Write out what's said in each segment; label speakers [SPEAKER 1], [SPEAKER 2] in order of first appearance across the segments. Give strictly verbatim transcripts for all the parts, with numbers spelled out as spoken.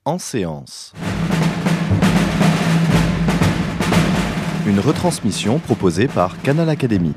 [SPEAKER 1] En séance. Une retransmission proposée par Canal Académie.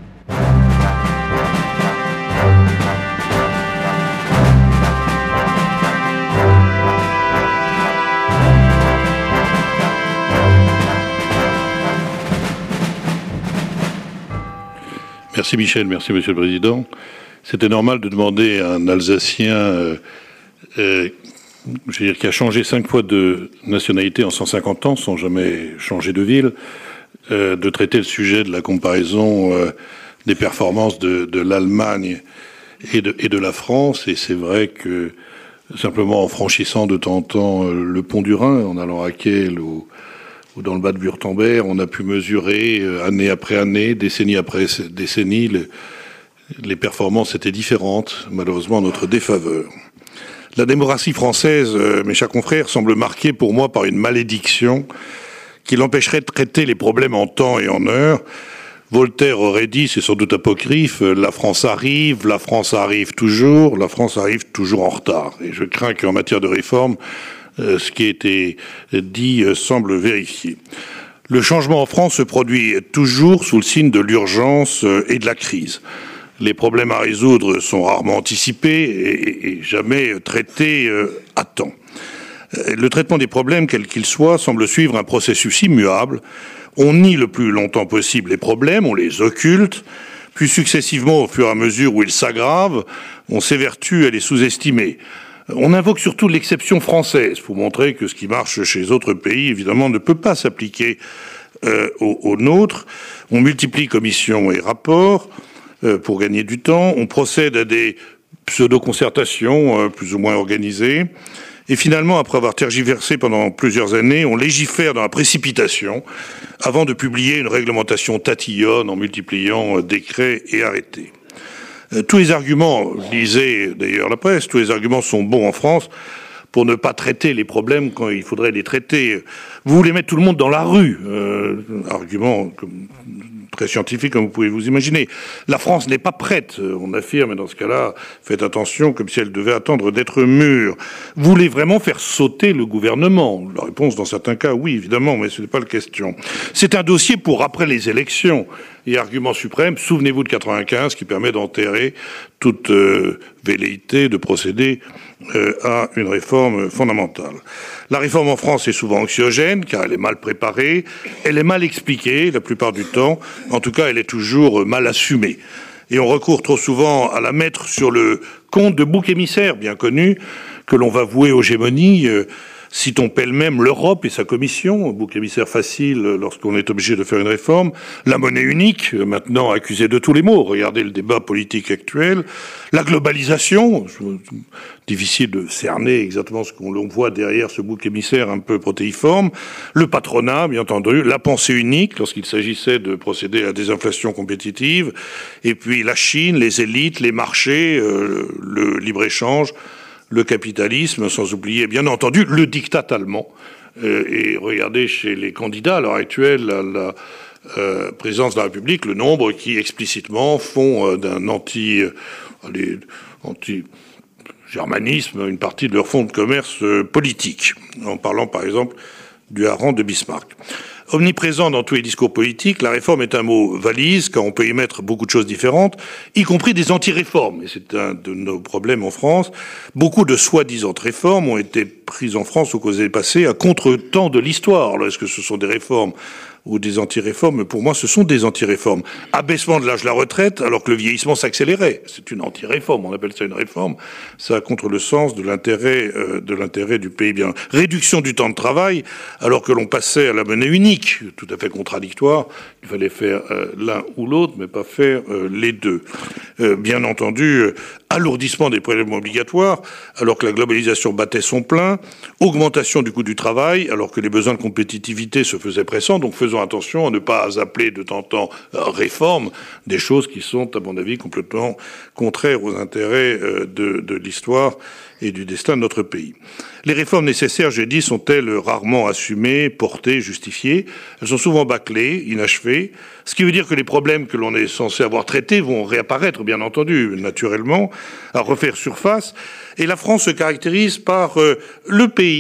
[SPEAKER 2] Merci Michel, merci Monsieur le Président. C'était normal de demander à un Alsacien euh, euh, je veux dire, qui a changé cinq fois de nationalité en cent cinquante ans sans jamais changer de ville, euh, de traiter le sujet de la comparaison euh, des performances de, de l'Allemagne et de, et de la France. Et c'est vrai que simplement en franchissant de temps en temps euh, le pont du Rhin, en allant à Kiel ou, ou dans le bas de Wurtemberg, on a pu mesurer euh, année après année, décennie après décennie, le, les performances étaient différentes, malheureusement en notre défaveur. La démocratie française, euh, mes chers confrères, semble marquée pour moi par une malédiction qui l'empêcherait de traiter les problèmes en temps et en heure. Voltaire aurait dit, c'est sans doute apocryphe, la France arrive, la France arrive toujours, la France arrive toujours en retard. Et je crains qu'en matière de réforme, euh, ce qui a été dit euh, semble vérifié. Le changement en France se produit toujours sous le signe de l'urgence euh, et de la crise. Les problèmes à résoudre sont rarement anticipés et, et jamais traités euh, à temps. Le traitement des problèmes, quels qu'ils soient, semble suivre un processus immuable. On nie le plus longtemps possible les problèmes, on les occulte, puis successivement, au fur et à mesure où ils s'aggravent, on s'évertue à les sous-estimer. On invoque surtout l'exception française pour montrer que ce qui marche chez les autres pays, évidemment, ne peut pas s'appliquer euh, aux, aux nôtres. On multiplie commissions et rapports pour gagner du temps, on procède à des pseudo-concertations euh, plus ou moins organisées, et finalement, après avoir tergiversé pendant plusieurs années, on légifère dans la précipitation avant de publier une réglementation tatillonne en multipliant euh, décrets et arrêtés. Euh, tous les arguments, lisez d'ailleurs la presse, tous les arguments sont bons en France pour ne pas traiter les problèmes quand il faudrait les traiter. Vous voulez mettre tout le monde dans la rue, euh, argument comme très scientifique comme vous pouvez vous imaginer. La France n'est pas prête, on affirme, et dans ce cas-là, faites attention, comme si elle devait attendre d'être mûre. Vous voulez vraiment faire sauter le gouvernement? La réponse, dans certains cas, oui, évidemment, mais ce n'est pas la question. C'est un dossier pour après les élections. Et argument suprême, souvenez-vous de quatre-vingt-quinze, qui permet d'enterrer toute euh, velléité de procéder euh, à une réforme fondamentale. La réforme en France est souvent anxiogène, car elle est mal préparée, elle est mal expliquée la plupart du temps, en tout cas elle est toujours mal assumée. Et on recourt trop souvent à la mettre sur le compte de boucs émissaires bien connus, que l'on va vouer aux gémonies, euh, citons pêle-même l'Europe et sa commission, bouc émissaire facile lorsqu'on est obligé de faire une réforme, la monnaie unique, maintenant accusée de tous les maux, regardez le débat politique actuel, la globalisation, difficile de cerner exactement ce qu'on voit derrière ce bouc émissaire un peu protéiforme, le patronat, bien entendu, la pensée unique lorsqu'il s'agissait de procéder à la désinflation compétitive, et puis la Chine, les élites, les marchés, euh, le libre-échange, le capitalisme, sans oublier, bien entendu, le diktat allemand. Euh, et regardez chez les candidats à l'heure actuelle à la euh, présidence de la République, le nombre qui explicitement font euh, d'un anti, euh, allez, anti-germanisme une partie de leur fonds de commerce euh, politique, en parlant par exemple du hareng de Bismarck. Omniprésent dans tous les discours politiques, la réforme est un mot valise, car on peut y mettre beaucoup de choses différentes, y compris des anti-réformes. Et c'est un de nos problèmes en France. Beaucoup de soi-disant réformes ont été prises en France au cours des années passées à contre-temps de l'histoire. Alors, est-ce que ce sont des réformes ou des anti-réformes? Pour moi, ce sont des anti-réformes. Abaissement de l'âge de la retraite, alors que le vieillissement s'accélérait. C'est une anti-réforme. On appelle ça une réforme. Ça va contre le sens de l'intérêt, euh, de l'intérêt du pays bien. Réduction du temps de travail, alors que l'on passait à la monnaie unique. Tout à fait contradictoire. Il fallait faire euh, l'un ou l'autre, mais pas faire euh, les deux. Euh, bien entendu, euh, alourdissement des prélèvements obligatoires, alors que la globalisation battait son plein. Augmentation du coût du travail, alors que les besoins de compétitivité se faisaient pressants. Donc faisons attention à ne pas appeler de temps en temps euh, réforme des choses qui sont, à mon avis, complètement contraires aux intérêts euh, de, de l'histoire et du destin de notre pays. Les réformes nécessaires, j'ai dit, sont-elles rarement assumées, portées, justifiées? Elles sont souvent bâclées, inachevées, ce qui veut dire que les problèmes que l'on est censé avoir traités vont réapparaître, bien entendu, naturellement, à refaire surface. Et la France se caractérise par euh, le pays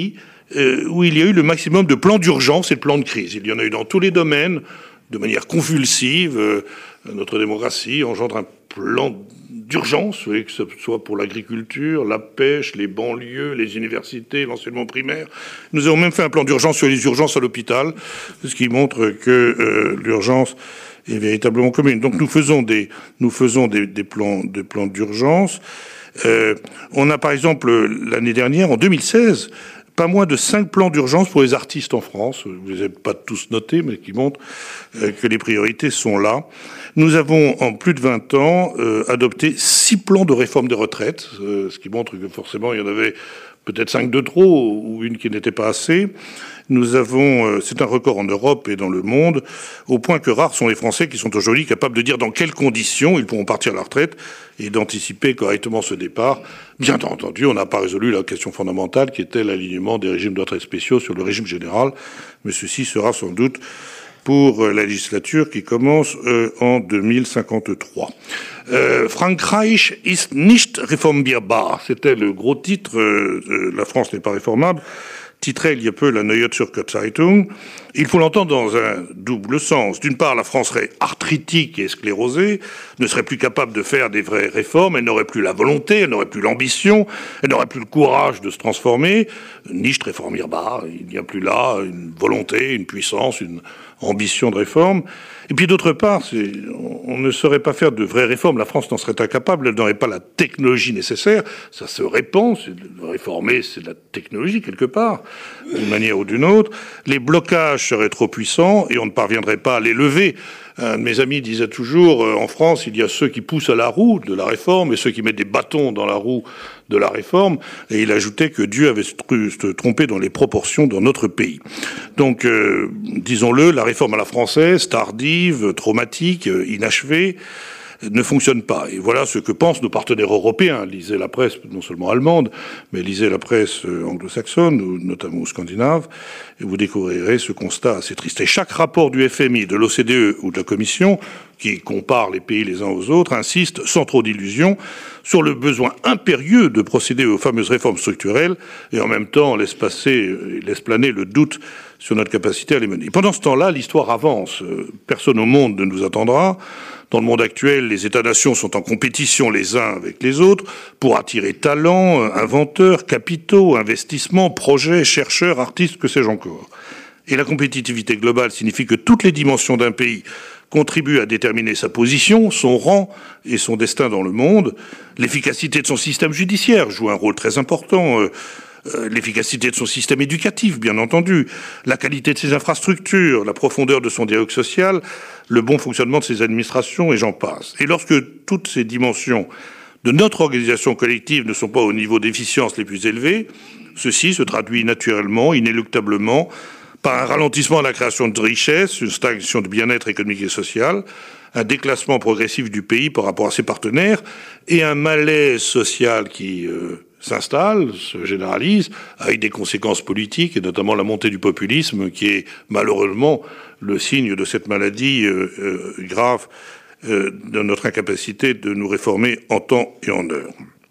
[SPEAKER 2] euh, où il y a eu le maximum de plans d'urgence et de plans de crise. Il y en a eu dans tous les domaines, de manière convulsive. Euh, notre démocratie engendre un plan d'urgence, vous voyez, que ce soit pour l'agriculture, la pêche, les banlieues, les universités, l'enseignement primaire. Nous avons même fait un plan d'urgence sur les urgences à l'hôpital, ce qui montre que euh, l'urgence est véritablement commune. Donc nous faisons des, nous faisons des, des plans, des plans d'urgence. Euh, on a par exemple l'année dernière, en deux mille seize, pas moins de cinq plans d'urgence pour les artistes en France. Vous les avez pas tous notés, mais qui montrent euh, que les priorités sont là. Nous avons, en plus de vingt ans, euh, adopté six plans de réforme des retraites, euh, ce qui montre que forcément il y en avait peut-être cinq de trop ou une qui n'était pas assez. Nous avons, euh, c'est un record en Europe et dans le monde, au point que rares sont les Français qui sont aujourd'hui capables de dire dans quelles conditions ils pourront partir à la retraite et d'anticiper correctement ce départ. Bien entendu, on n'a pas résolu la question fondamentale qui était l'alignement des régimes de retraite spéciaux sur le régime général, mais ceci sera sans doute pour la législature qui commence euh, en deux mille cinquante-trois. Euh, Frankreich ist nicht reformierbar. C'était le gros titre. Euh, La France n'est pas réformable. Titrait il y a peu la Neue Zürcher Zeitung. Il faut l'entendre dans un double sens. D'une part, la France serait arthritique et sclérosée, ne serait plus capable de faire des vraies réformes, elle n'aurait plus la volonté, elle n'aurait plus l'ambition, elle n'aurait plus le courage de se transformer. Nicht reformierbar, il n'y a plus là une volonté, une puissance, une ambition de réforme. Et puis d'autre part, c'est, on ne saurait pas faire de vraies réformes. La France n'en serait incapable, elle n'aurait pas la technologie nécessaire. Ça se répand, c'est de réformer, c'est de la technologie quelque part, d'une manière ou d'une autre. Les blocages seraient trop puissants et on ne parviendrait pas à les lever. Un de mes amis disait toujours, euh, en France, il y a ceux qui poussent à la roue de la réforme et ceux qui mettent des bâtons dans la roue de la réforme. Et il ajoutait que Dieu avait se trompé dans les proportions dans notre pays. Donc, euh, disons-le, la réforme à la française, tardive, traumatique, inachevée, ne fonctionne pas. Et voilà ce que pensent nos partenaires européens. Lisez la presse, non seulement allemande, mais lisez la presse anglo-saxonne, ou notamment scandinave, et vous découvrirez ce constat assez triste. Et chaque rapport du F M I, de l'O C D E ou de la Commission, qui compare les pays les uns aux autres, insiste, sans trop d'illusions, sur le besoin impérieux de procéder aux fameuses réformes structurelles, et en même temps laisse passer, laisse planer le doute sur notre capacité à les mener. Et pendant ce temps-là, l'histoire avance. Personne au monde ne nous attendra. Dans le monde actuel, les États-nations sont en compétition les uns avec les autres pour attirer talents, inventeurs, capitaux, investissements, projets, chercheurs, artistes, que sais-je encore. Et la compétitivité globale signifie que toutes les dimensions d'un pays contribuent à déterminer sa position, son rang et son destin dans le monde. L'efficacité de son système judiciaire joue un rôle très important. Euh, euh, l'efficacité de son système éducatif, bien entendu, la qualité de ses infrastructures, la profondeur de son dialogue social, le bon fonctionnement de ses administrations, et j'en passe. Et lorsque toutes ces dimensions de notre organisation collective ne sont pas au niveau d'efficience les plus élevés, ceci se traduit naturellement, inéluctablement, par un ralentissement de la création de richesses, une stagnation de bien-être économique et social, un déclassement progressif du pays par rapport à ses partenaires, et un malaise social qui euh, s'installe, se généralise, avec des conséquences politiques, et notamment la montée du populisme, qui est malheureusement le signe de cette maladie euh, euh, grave euh, de notre incapacité de nous réformer en temps et en heure.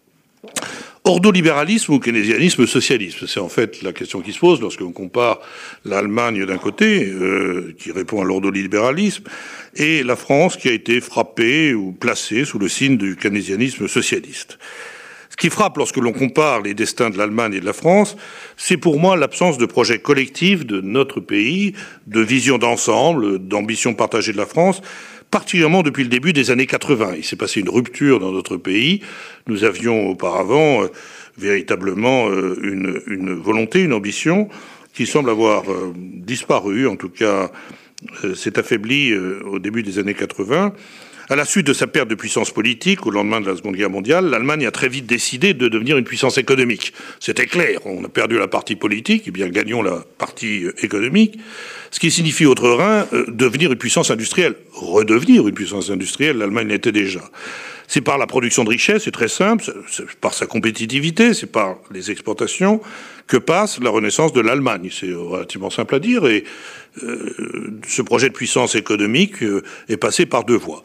[SPEAKER 2] Ordolibéralisme ou keynésianisme socialisme, c'est en fait la question qui se pose lorsqu'on compare l'Allemagne d'un côté, euh, qui répond à l'ordolibéralisme, et la France qui a été frappée ou placée sous le signe du keynésianisme socialiste. Ce qui frappe lorsque l'on compare les destins de l'Allemagne et de la France, c'est pour moi l'absence de projet collectif de notre pays, de vision d'ensemble, d'ambition partagée de la France, particulièrement depuis le début des années quatre-vingts. Il s'est passé une rupture dans notre pays. Nous avions auparavant euh, véritablement euh, une, une volonté, une ambition qui semble avoir euh, disparu, en tout cas euh, s'est affaiblie euh, au début des années quatre-vingts. À la suite de sa perte de puissance politique, au lendemain de la Seconde Guerre mondiale, l'Allemagne a très vite décidé de devenir une puissance économique. C'était clair, on a perdu la partie politique, et bien gagnons la partie économique, ce qui signifie autre Rhin, euh, devenir une puissance industrielle. Redevenir une puissance industrielle, l'Allemagne l'était déjà. C'est par la production de richesses, c'est très simple, c'est par sa compétitivité, c'est par les exportations que passe la renaissance de l'Allemagne. C'est relativement simple à dire, et euh, ce projet de puissance économique euh, est passé par deux voies.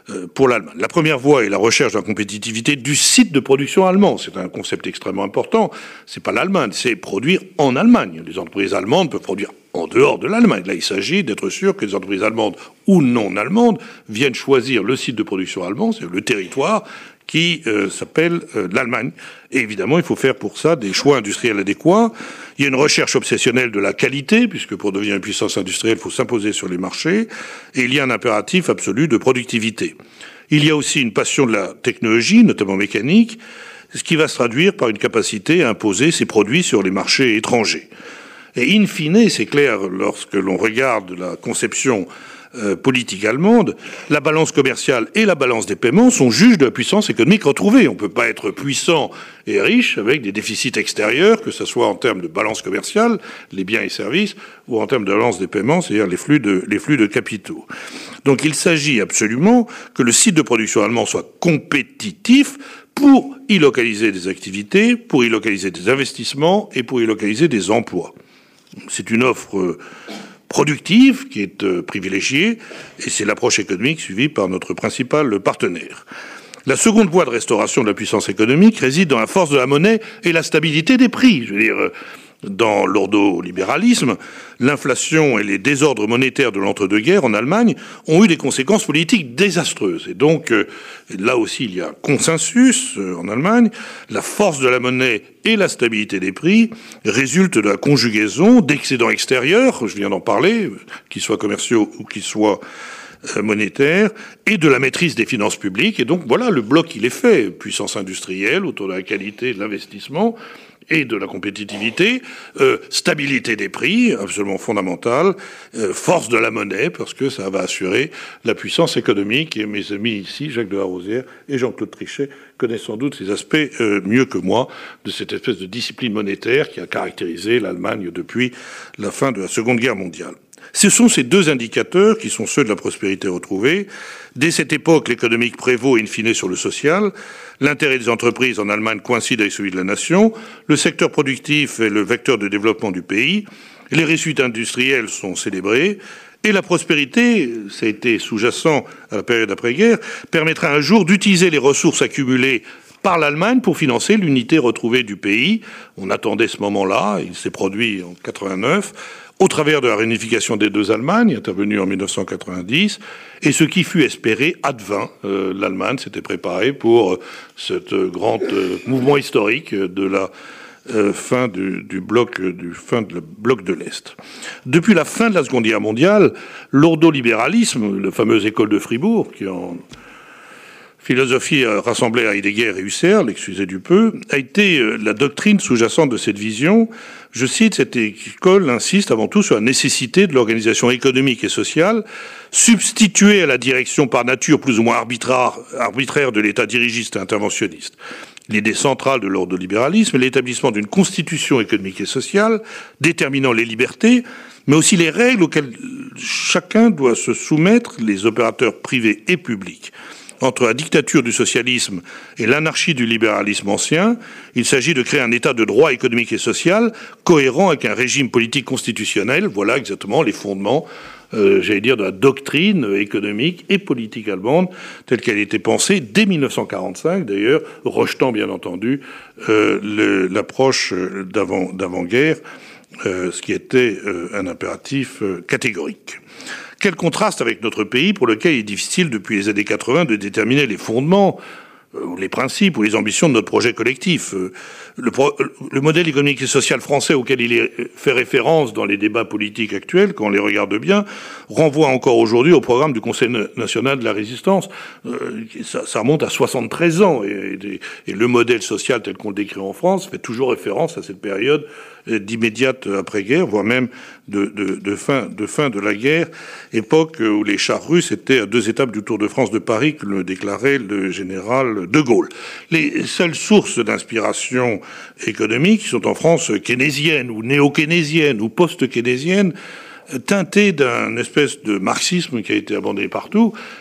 [SPEAKER 2] euh, pour l'Allemagne. La première voie est la recherche de la compétitivité du site de production allemand. C'est un concept extrêmement important. C'est pas l'Allemagne, c'est produire en Allemagne. Les entreprises allemandes peuvent produire en dehors de l'Allemagne. Là, il s'agit d'être sûr que les entreprises allemandes ou non allemandes viennent choisir le site de production allemand, c'est le territoire qui euh, s'appelle euh, l'Allemagne. Et évidemment, il faut faire pour ça des choix industriels adéquats. Il y a une recherche obsessionnelle de la qualité, puisque pour devenir une puissance industrielle, il faut s'imposer sur les marchés. Et il y a un impératif absolu de productivité. Il y a aussi une passion de la technologie, notamment mécanique, ce qui va se traduire par une capacité à imposer ses produits sur les marchés étrangers. Et in fine, c'est clair, lorsque l'on regarde la conception Euh, politique allemande, la balance commerciale et la balance des paiements sont juges de la puissance économique retrouvée. On ne peut pas être puissant et riche avec des déficits extérieurs, que ce soit en termes de balance commerciale, les biens et services, ou en termes de balance des paiements, c'est-à-dire les flux de, les flux de capitaux. Donc il s'agit absolument que le site de production allemand soit compétitif pour y localiser des activités, pour y localiser des investissements et pour y localiser des emplois. C'est une offre euh, productive qui est euh, privilégiée, et c'est l'approche économique suivie par notre principal partenaire. La seconde voie de restauration de la puissance économique réside dans la force de la monnaie et la stabilité des prix. Je veux dire, euh, dans l'ordolibéralisme, l'inflation et les désordres monétaires de l'entre-deux-guerres en Allemagne ont eu des conséquences politiques désastreuses. Et donc, euh, là aussi, il y a consensus euh, en Allemagne. La force de la monnaie et la stabilité des prix résultent de la conjugaison d'excédents extérieurs, je viens d'en parler, qu'ils soient commerciaux ou qu'ils soient euh, monétaires, et de la maîtrise des finances publiques. Et donc, voilà, le bloc, il est fait. Puissance industrielle autour de la qualité de l'investissement et de la compétitivité, euh, stabilité des prix, absolument fondamentale, euh, force de la monnaie, parce que ça va assurer la puissance économique. Et mes amis ici, Jacques de Larosière et Jean-Claude Trichet, connaissent sans doute ces aspects euh, mieux que moi, de cette espèce de discipline monétaire qui a caractérisé l'Allemagne depuis la fin de la Seconde Guerre mondiale. Ce sont ces deux indicateurs qui sont ceux de la prospérité retrouvée. Dès cette époque, l'économique prévaut in fine sur le social. L'intérêt des entreprises en Allemagne coïncide avec celui de la nation. Le secteur productif est le vecteur de développement du pays. Les réussites industrielles sont célébrées. Et la prospérité, ça a été sous-jacent à la période après-guerre, permettra un jour d'utiliser les ressources accumulées par l'Allemagne pour financer l'unité retrouvée du pays. On attendait ce moment-là, il s'est produit en quatre-vingt-neuf, au travers de la réunification des deux Allemagnes, intervenue en mille neuf cent quatre-vingt-dix, et ce qui fut espéré advint. Euh, L'Allemagne s'était préparée pour euh, ce euh, grand euh, mouvement historique de la euh, fin du, du bloc du fin de le bloc de l'Est. Depuis la fin de la Seconde Guerre mondiale, l'ordolibéralisme, la fameuse école de Fribourg, qui en philosophie rassemblée à Heidegger et Husserl, excusez du peu, a été la doctrine sous-jacente de cette vision. Je cite, cette école insiste avant tout sur la nécessité de l'organisation économique et sociale, substituée à la direction par nature plus ou moins arbitraire, arbitraire de l'État dirigiste et interventionniste. L'idée centrale de l'ordolibéralisme est l'établissement d'une constitution économique et sociale, déterminant les libertés, mais aussi les règles auxquelles chacun doit se soumettre, les opérateurs privés et publics. Entre la dictature du socialisme et l'anarchie du libéralisme ancien, il s'agit de créer un état de droit économique et social cohérent avec un régime politique constitutionnel. Voilà exactement les fondements, euh, j'allais dire, de la doctrine économique et politique allemande telle qu'elle a été pensée dès mille neuf cent quarante-cinq, d'ailleurs, rejetant bien entendu euh, le, l'approche d'avant, d'avant-guerre, euh, ce qui était euh, un impératif euh, catégorique. Quel contraste avec notre pays pour lequel il est difficile depuis les années quatre-vingt de déterminer les fondements, euh, les principes ou les ambitions de notre projet collectif. Euh, le, pro le modèle économique et social français auquel il est fait référence dans les débats politiques actuels, quand on les regarde bien, renvoie encore aujourd'hui au programme du Conseil national de la résistance. Euh, ça, ça remonte à soixante-treize ans et, et, et le modèle social tel qu'on le décrit en France fait toujours référence à cette période d'immédiate après-guerre, voire même de, de, de, fin, de fin de la guerre, époque où les chars russes étaient à deux étapes du Tour de France de Paris, que le déclarait le général de Gaulle. Les seules sources d'inspiration économique sont en France keynésiennes ou néo-keynésiennes ou post-keynésiennes, teintées d'un espèce de marxisme qui a été abandonné partout,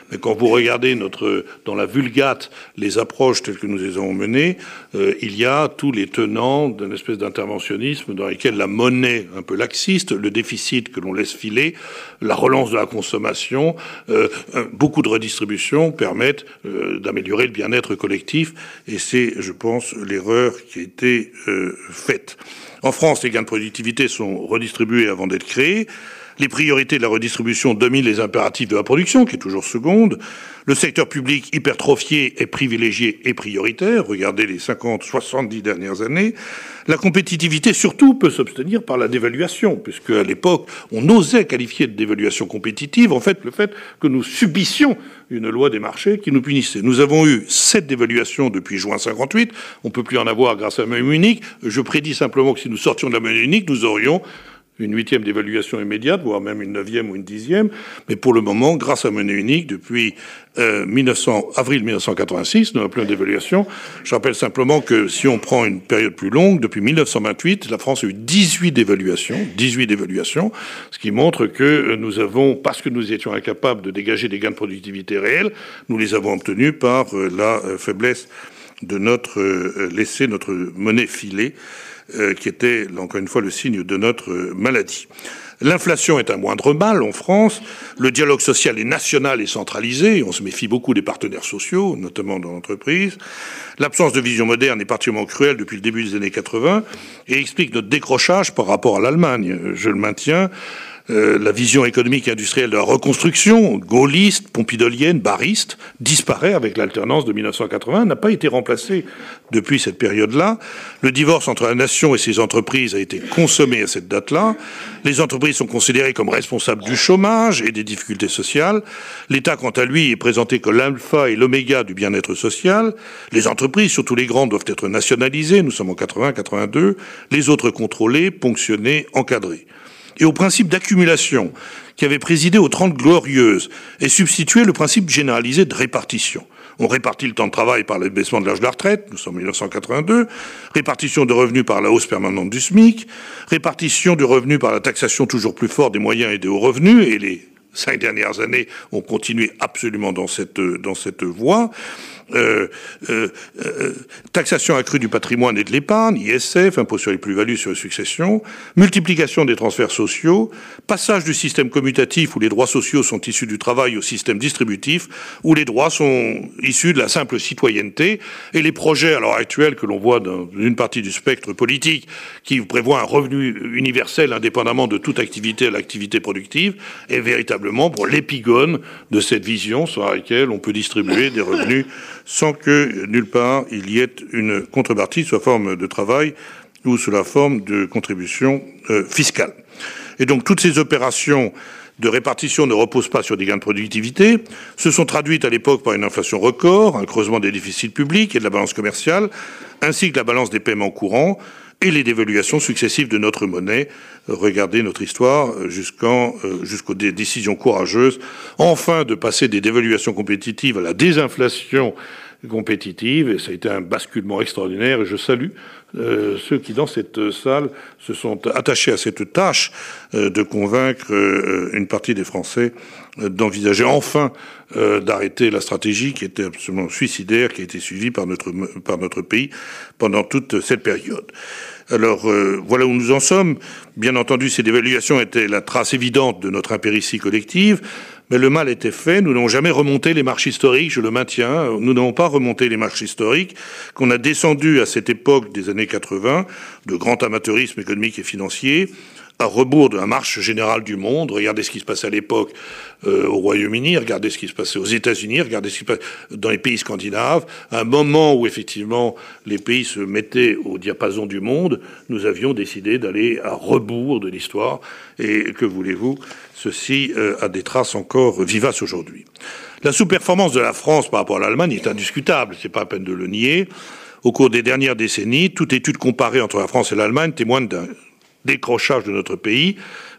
[SPEAKER 2] Mais quand vous regardez notre, dans la Vulgate les approches telles que nous les avons menées, euh, il y a tous les tenants d'une espèce d'interventionnisme dans lesquels la monnaie un peu laxiste, le déficit que l'on laisse filer, la relance de la consommation, euh, beaucoup de redistribution permettent euh, d'améliorer le bien-être collectif. Et c'est, je pense, l'erreur qui a été euh, faite. En France, les gains de productivité sont redistribués avant d'être créés. Les priorités de la redistribution dominent les impératifs de la production, qui est toujours seconde. Le secteur public hypertrophié est privilégié et prioritaire. Regardez les cinquante, soixante-dix dernières années. La compétitivité, surtout, peut s'obtenir par la dévaluation, puisque à l'époque, on osait qualifier de dévaluation compétitive, en fait, le fait que nous subissions une loi des marchés qui nous punissait. Nous avons eu sept dévaluations depuis juin cinquante-huit. On ne peut plus en avoir grâce à la monnaie unique. Je prédis simplement que si nous sortions de la monnaie unique, nous aurions une huitième dévaluation immédiate, voire même une neuvième ou une dixième. Mais pour le moment, grâce à la monnaie unique, depuis euh, mille neuf cents, avril mille neuf cent quatre-vingt-six, nous n'avons plus d'évaluation. Je rappelle simplement que si on prend une période plus longue, depuis mille neuf cent vingt-huit, la France a eu dix-huit dévaluations, dix-huit dévaluations, ce qui montre que nous avons, parce que nous étions incapables de dégager des gains de productivité réels, nous les avons obtenus par euh, la euh, faiblesse de notre euh, laisser notre monnaie filer, Euh, qui était, encore une fois, le signe de notre euh, maladie. L'inflation est un moindre mal en France. Le dialogue social est national et centralisé. On se méfie beaucoup des partenaires sociaux, notamment dans l'entreprise. L'absence de vision moderne est particulièrement cruelle depuis le début des années quatre-vingts et explique notre décrochage par rapport à l'Allemagne. Je le maintiens. Euh, la vision économique et industrielle de la reconstruction, gaulliste, pompidolienne, barriste, disparaît avec l'alternance de mille neuf cent quatre-vingts, n'a pas été remplacée depuis cette période-là. Le divorce entre la nation et ses entreprises a été consommé à cette date-là. Les entreprises sont considérées comme responsables du chômage et des difficultés sociales. L'État, quant à lui, est présenté comme l'alpha et l'oméga du bien-être social. Les entreprises, surtout les grandes, doivent être nationalisées. Nous sommes en quatre-vingts quatre-vingt-deux. Les autres contrôlées, ponctionnées, encadrées. Et au principe d'accumulation qui avait présidé aux Trente Glorieuses est substitué le principe généralisé de répartition. On répartit le temps de travail par l'abaissement de l'âge de la retraite, nous sommes en mille neuf cent quatre-vingt-deux, répartition de revenus par la hausse permanente du SMIC, répartition du revenu par la taxation toujours plus forte des moyens et des hauts revenus, et les cinq dernières années ont continué absolument dans cette, dans cette voie. Euh, euh, euh, taxation accrue du patrimoine et de l'épargne, I S F, impôt sur les plus-values sur les successions, multiplication des transferts sociaux, passage du système commutatif où les droits sociaux sont issus du travail au système distributif où les droits sont issus de la simple citoyenneté, et les projets à l'heure actuelle que l'on voit dans une partie du spectre politique qui prévoit un revenu universel indépendamment de toute activité à l'activité productive est véritablement pour l'épigone de cette vision sur laquelle on peut distribuer des revenus sans que nulle part il y ait une contrepartie sous la forme de travail ou sous la forme de contribution euh, fiscale. Et donc toutes ces opérations de répartition ne reposent pas sur des gains de productivité, se sont traduites à l'époque par une inflation record, un creusement des déficits publics et de la balance commerciale, ainsi que la balance des paiements courants et les dévaluations successives de notre monnaie. Regardez notre histoire jusqu'en, euh, jusqu'aux dé- décisions courageuses, enfin de passer des dévaluations compétitives à la désinflation compétitive, et ça a été un basculement extraordinaire, et je salue euh, ceux qui, dans cette salle, se sont attachés à cette tâche euh, de convaincre euh, une partie des Français euh, d'envisager enfin euh, d'arrêter la stratégie qui était absolument suicidaire, qui a été suivie par notre, par notre pays pendant toute cette période. Alors, euh, voilà où nous en sommes. Bien entendu, ces dévaluations étaient la trace évidente de notre impéritie collective, mais le mal était fait. Nous n'avons jamais remonté les marches historiques, je le maintiens. Nous n'avons pas remonté les marches historiques, qu'on a descendu à cette époque des années quatre-vingts, de grand amateurisme économique et financier, à rebours de la marche générale du monde. Regardez ce qui se passait à l'époque euh, au Royaume-Uni, regardez ce qui se passait aux États-Unis, regardez ce qui se passe dans les pays scandinaves. À un moment où, effectivement, les pays se mettaient au diapason du monde, nous avions décidé d'aller à rebours de l'histoire. Et que voulez-vous, ceci euh, a des traces encore vivaces aujourd'hui. La sous-performance de la France par rapport à l'Allemagne est indiscutable, c'est pas la peine de le nier. Au cours des dernières décennies, toute étude comparée entre la France et l'Allemagne témoigne d'un décrochage de notre pays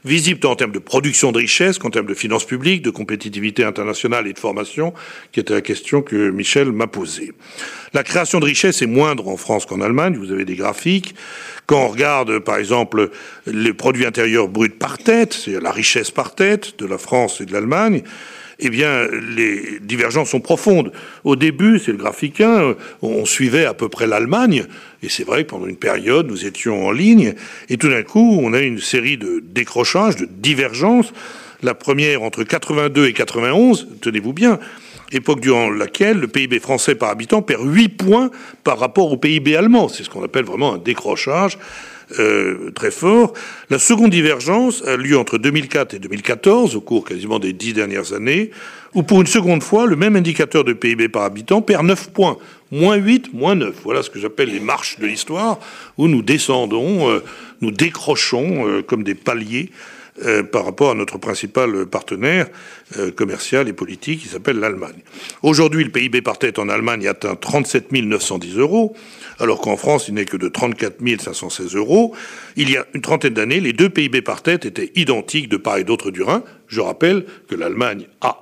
[SPEAKER 2] visible tant en termes de production de richesse qu'en termes de finances publiques, de compétitivité internationale et de formation, qui était la question que Michel m'a posée. La création de richesse est moindre en France qu'en Allemagne, vous avez des graphiques. Quand on regarde, par exemple, le produit intérieur brut par tête, c'est la richesse par tête de la France et de l'Allemagne, eh bien, les divergences sont profondes. Au début, c'est le graphique un, on suivait à peu près l'Allemagne, et c'est vrai que pendant une période, nous étions en ligne, et tout d'un coup, on a une série de décrochages, de divergences. La première entre quatre-vingt-deux et quatre-vingt-onze, tenez-vous bien, époque durant laquelle le P I B français par habitant perd huit points par rapport au P I B allemand. C'est ce qu'on appelle vraiment un décrochage euh, très fort. La seconde divergence a lieu entre deux mille quatre et deux mille quatorze, au cours quasiment des dix dernières années, où pour une seconde fois, le même indicateur de P I B par habitant perd neuf points. Moins huit, moins neuf. Voilà ce que j'appelle les marches de l'histoire, où nous descendons, euh, nous décrochons euh, comme des paliers Euh, par rapport à notre principal partenaire euh, commercial et politique qui s'appelle l'Allemagne. Aujourd'hui, le P I B par tête en Allemagne atteint trente-sept mille neuf cent dix euros, alors qu'en France, il n'est que de trente-quatre mille cinq cent seize euros. Il y a une trentaine d'années, les deux P I B par tête étaient identiques de part et d'autre du Rhin. Je rappelle que l'Allemagne a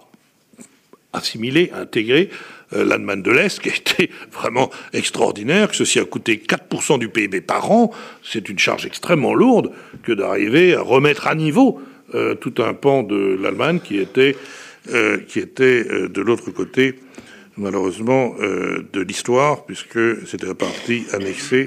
[SPEAKER 2] assimilé, intégré euh, l'Allemagne de l'Est, qui a été vraiment extraordinaire, que ceci a coûté quatre pour cent du P I B par an. C'est une charge extrêmement lourde que d'arriver à remettre à niveau euh, tout un pan de l'Allemagne qui était, euh, qui était euh, de l'autre côté, malheureusement, euh, de l'histoire, puisque c'était la partie annexée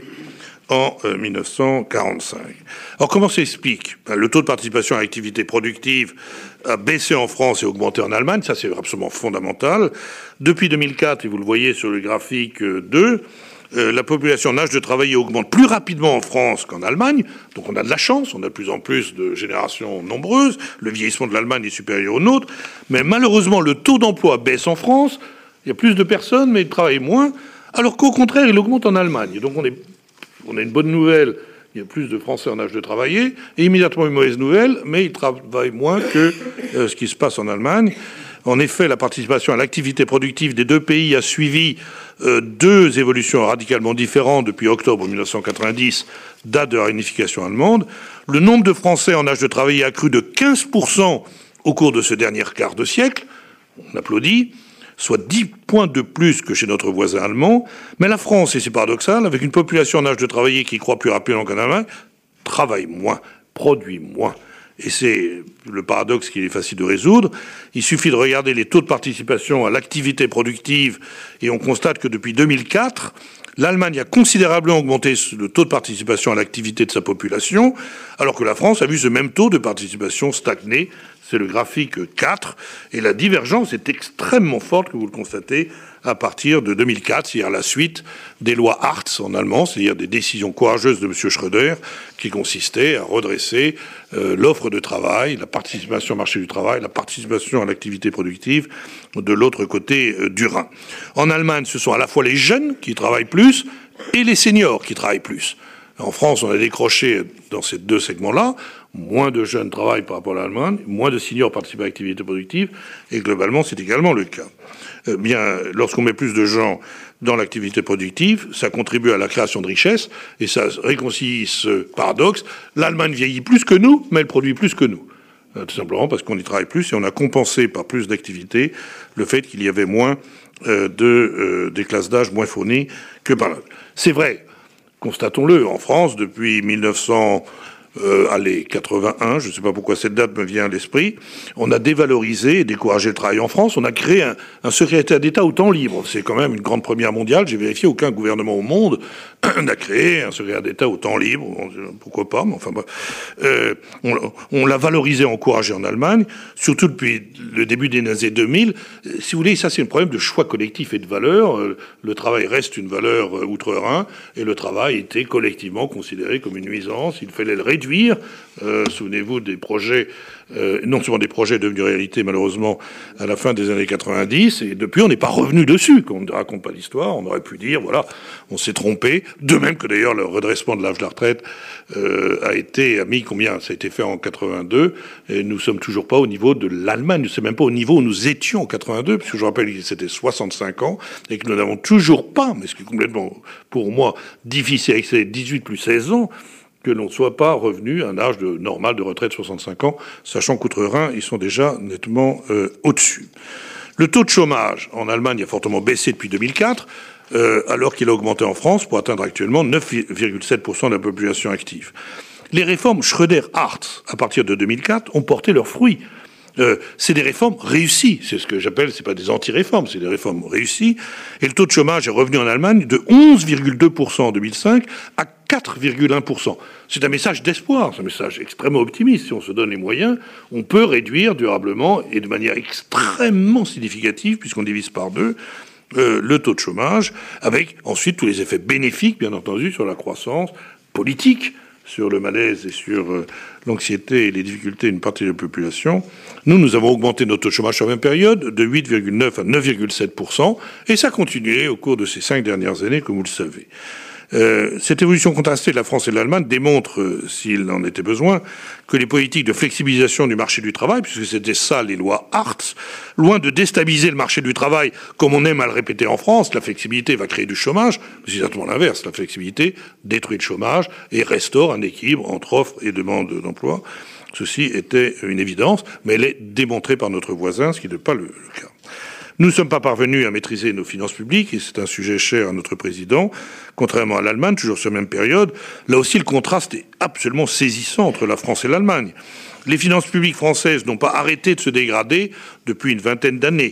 [SPEAKER 2] en euh, mille neuf cent quarante-cinq. Alors, comment s'explique? Ben, le taux de participation à l'activité productive a baissé en France et augmenté en Allemagne, ça c'est absolument fondamental. Depuis deux mille quatre, et vous le voyez sur le graphique deux, euh, la population en âge de travailler augmente plus rapidement en France qu'en Allemagne, donc on a de la chance, on a de plus en plus de générations nombreuses, le vieillissement de l'Allemagne est supérieur au nôtre, mais malheureusement le taux d'emploi baisse en France, il y a plus de personnes mais ils travaillent moins, alors qu'au contraire il augmente en Allemagne. Donc on est On a une bonne nouvelle, il y a plus de Français en âge de travailler, et immédiatement une mauvaise nouvelle, mais ils travaillent moins que euh, ce qui se passe en Allemagne. En effet, la participation à l'activité productive des deux pays a suivi euh, deux évolutions radicalement différentes depuis octobre mille neuf cent quatre-vingt-dix, date de la réunification allemande. Le nombre de Français en âge de travailler a cru de quinze pour cent au cours de ce dernier quart de siècle. On applaudit. Soit dix points de plus que chez notre voisin allemand. Mais la France, et c'est paradoxal, avec une population en âge de travailler qui croît plus rapidement qu'en Allemagne, travaille moins, produit moins. Et c'est le paradoxe qu'il est facile de résoudre. Il suffit de regarder les taux de participation à l'activité productive et on constate que depuis deux mille quatre, l'Allemagne a considérablement augmenté le taux de participation à l'activité de sa population, alors que la France a vu ce même taux de participation stagner. C'est le graphique quatre, et la divergence est extrêmement forte, que vous le constatez, à partir de deux mille quatre, c'est-à-dire la suite des lois Hartz en allemand, c'est-à-dire des décisions courageuses de M. Schröder, qui consistaient à redresser euh, l'offre de travail, la participation au marché du travail, la participation à l'activité productive de l'autre côté euh, du Rhin. En Allemagne, ce sont à la fois les jeunes qui travaillent plus et les seniors qui travaillent plus. En France, on a décroché dans ces deux segments-là. Moins de jeunes travaillent par rapport à l'Allemagne, moins de seniors participent à l'activité productive, et globalement, c'est également le cas. Eh bien, lorsqu'on met plus de gens dans l'activité productive, ça contribue à la création de richesses, et ça réconcilie ce paradoxe. L'Allemagne vieillit plus que nous, mais elle produit plus que nous. Tout simplement parce qu'on y travaille plus, et on a compensé par plus d'activité le fait qu'il y avait moins euh, de, euh, des classes d'âge moins fournies que par là. C'est vrai. Constatons-le, en France, depuis mille neuf cents, euh, allez, quatre-vingt-un, je ne sais pas pourquoi cette date me vient à l'esprit, on a dévalorisé et découragé le travail en France. On a créé un, un secrétaire d'État au temps libre. C'est quand même une grande première mondiale. J'ai vérifié, aucun gouvernement au monde n'a créé un secrétaire d'État au temps libre. Pourquoi pas, mais enfin, bah, euh, on, on l'a valorisé, encouragé en Allemagne, surtout depuis le début des années deux mille. Si vous voulez, ça c'est un problème de choix collectif et de valeur. Le travail reste une valeur outre-Rhin, et le travail était collectivement considéré comme une nuisance. Il fallait le réduire. Euh, souvenez-vous des projets, euh, non seulement des projets devenus réalité malheureusement à la fin des années quatre-vingt-dix, et depuis on n'est pas revenu dessus. Quand on ne raconte pas l'histoire, on aurait pu dire voilà, on s'est trompé. De même que d'ailleurs le redressement de l'âge de la retraite euh, a été a mis combien? Ça a été fait en quatre-vingt-deux, et nous sommes toujours pas au niveau de l'Allemagne. Nous ne sommes même pas au niveau où nous étions en quatre-vingt-deux, puisque je rappelle que c'était soixante-cinq ans et que nous n'avons toujours pas, mais ce qui est complètement pour moi difficile avec ces dix-huit plus seize ans, que l'on ne soit pas revenu à un âge de, normal de retraite de soixante-cinq ans, sachant qu'outre-Rhin, ils sont déjà nettement euh, au-dessus. Le taux de chômage en Allemagne a fortement baissé depuis deux mille quatre, euh, alors qu'il a augmenté en France pour atteindre actuellement neuf virgule sept pour cent de la population active. Les réformes Schröder-Hartz, à partir de deux mille quatre, ont porté leurs fruits. Euh, c'est des réformes réussies. C'est ce que j'appelle, c'est pas des anti-réformes, c'est des réformes réussies. Et le taux de chômage est revenu en Allemagne de onze virgule deux pour cent en deux mille cinq à quatre virgule un pour cent. C'est un message d'espoir, c'est un message extrêmement optimiste. Si on se donne les moyens, on peut réduire durablement et de manière extrêmement significative, puisqu'on divise par deux, euh, le taux de chômage, avec ensuite tous les effets bénéfiques, bien entendu, sur la croissance politique, sur le malaise et sur euh, l'anxiété et les difficultés d'une partie de la population. Nous, nous avons augmenté notre taux de chômage sur la même période de huit virgule neuf à neuf virgule sept pour cent, et ça a continué au cours de ces cinq dernières années, comme vous le savez. Euh, cette évolution contrastée de la France et de l'Allemagne démontre, euh, s'il en était besoin, que les politiques de flexibilisation du marché du travail, puisque c'était ça les lois Hartz, loin de déstabiliser le marché du travail, comme on aime à le répéter en France, la flexibilité va créer du chômage, c'est exactement l'inverse, la flexibilité détruit le chômage et restaure un équilibre entre offre et demande d'emploi. Ceci était une évidence, mais elle est démontrée par notre voisin, ce qui n'est pas le, le cas. Nous ne sommes pas parvenus à maîtriser nos finances publiques, et c'est un sujet cher à notre président, contrairement à l'Allemagne, toujours sur la même période. Là aussi, le contraste est absolument saisissant entre la France et l'Allemagne. Les finances publiques françaises n'ont pas arrêté de se dégrader depuis une vingtaine d'années.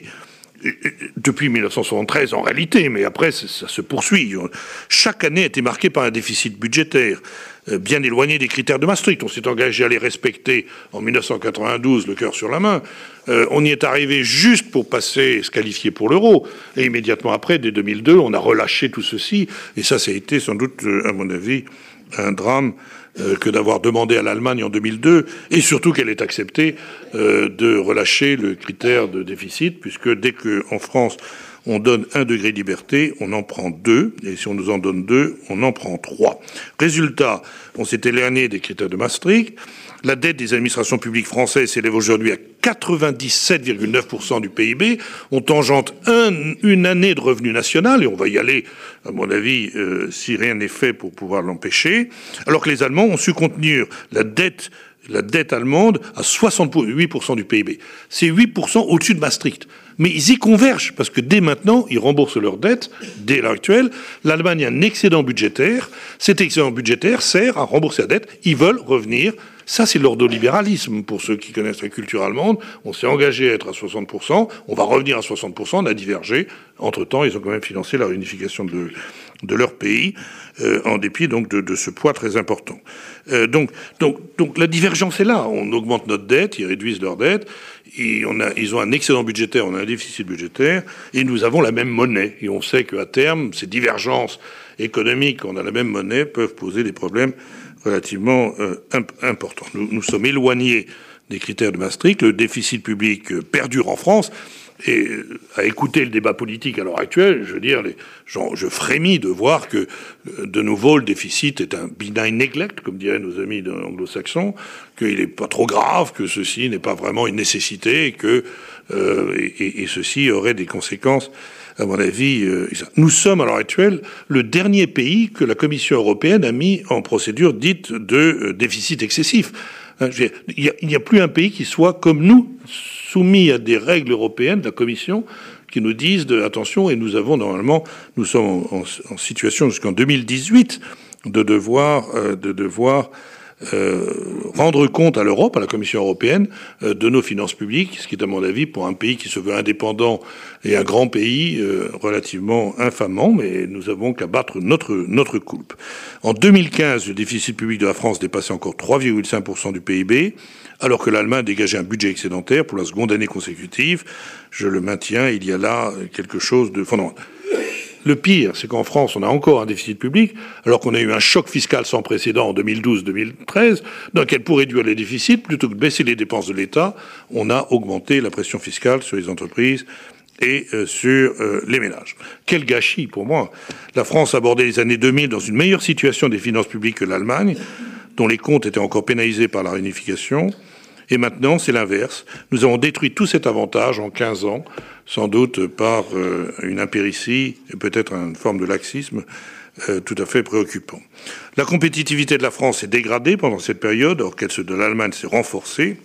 [SPEAKER 2] Depuis mille neuf cent soixante-treize en réalité, mais après ça, ça se poursuit. Chaque année a été marquée par un déficit budgétaire, euh, bien éloigné des critères de Maastricht. On s'est engagé à les respecter en mille neuf cent quatre-vingt-douze, le cœur sur la main. Euh, on y est arrivé juste pour passer, se qualifier pour l'euro. Et immédiatement après, dès deux mille deux, on a relâché tout ceci. Et ça, ça a été sans doute, à mon avis, un drame euh, que d'avoir demandé à l'Allemagne en deux mille deux, et surtout qu'elle ait accepté euh, de relâcher le critère de déficit, puisque dès qu'en France on donne un degré de liberté, on en prend deux, et si on nous en donne deux, on en prend trois. Résultat, on s'est éloigné des critères de Maastricht. La dette des administrations publiques françaises s'élève aujourd'hui à quatre-vingt-dix-sept virgule neuf pour cent du P I B. On tangente un, une année de revenu national, et on va y aller, à mon avis, euh, si rien n'est fait pour pouvoir l'empêcher. Alors que les Allemands ont su contenir la dette, la dette allemande à soixante-huit pour cent du P I B. C'est huit pour cent au-dessus de Maastricht. Mais ils y convergent, parce que dès maintenant, ils remboursent leurs dettes, dès l'heure actuelle. L'Allemagne a un excédent budgétaire. Cet excédent budgétaire sert à rembourser la dette. Ils veulent revenir. Ça, c'est l'ordolibéralisme, pour ceux qui connaissent la culture allemande. On s'est engagé à être à soixante pour cent. On va revenir à soixante pour cent. On a divergé. Entre-temps, ils ont quand même financé la réunification de, de leur pays, euh, en dépit donc de, de ce poids très important. Euh, donc, donc, donc la divergence est là. On augmente notre dette, ils réduisent leur dette. Et on a, ils ont un excédent budgétaire, on a un déficit budgétaire, et nous avons la même monnaie. Et on sait qu'à terme, ces divergences économiques, on a la même monnaie, peuvent poser des problèmes relativement euh, imp- importants. Nous, nous sommes éloignés des critères de Maastricht. Le déficit public euh, perdure en France. Et euh, à écouter le débat politique à l'heure actuelle, je veux dire, les gens, je frémis de voir que, euh, de nouveau, le déficit est un benign neglect, comme diraient nos amis anglo-saxons, qu'il n'est pas trop grave, que ceci n'est pas vraiment une nécessité, et que euh, et, et ceci aurait des conséquences, à mon avis. Euh, nous sommes, à l'heure actuelle, le dernier pays que la Commission européenne a mis en procédure dite de euh, déficit excessif. Hein, je veux dire, il n'y a, a plus un pays qui soit comme nous, soumis à des règles européennes de la Commission qui nous disent de, attention, et nous avons normalement, nous sommes en, en, en situation jusqu'en deux mille dix-huit de devoir, euh, de devoir euh, rendre compte à l'Europe, à la Commission européenne, euh, de nos finances publiques, ce qui est à mon avis pour un pays qui se veut indépendant et un grand pays euh, relativement infamant, mais nous avons qu'à battre notre, notre coulpe. En deux mille quinze, le déficit public de la France dépassait encore trois virgule cinq pour cent du P I B, alors que l'Allemagne dégageait un budget excédentaire pour la seconde année consécutive. Je le maintiens, il y a là quelque chose de fondamental. Le pire, c'est qu'en France, on a encore un déficit public, alors qu'on a eu un choc fiscal sans précédent en deux mille douze deux mille treize, dans lequel, pour réduire les déficits, plutôt que de baisser les dépenses de l'État, on a augmenté la pression fiscale sur les entreprises et euh, sur euh, les ménages. Quel gâchis pour moi. La France abordait les années deux mille dans une meilleure situation des finances publiques que l'Allemagne, dont les comptes étaient encore pénalisés par la réunification. Et maintenant, c'est l'inverse. Nous avons détruit tout cet avantage en quinze ans, sans doute par euh, une impéritie et peut-être une forme de laxisme
[SPEAKER 3] euh, tout à fait préoccupant. La compétitivité de la France s'est dégradée pendant cette période, alors qu'elle de l'Allemagne s'est renforcée.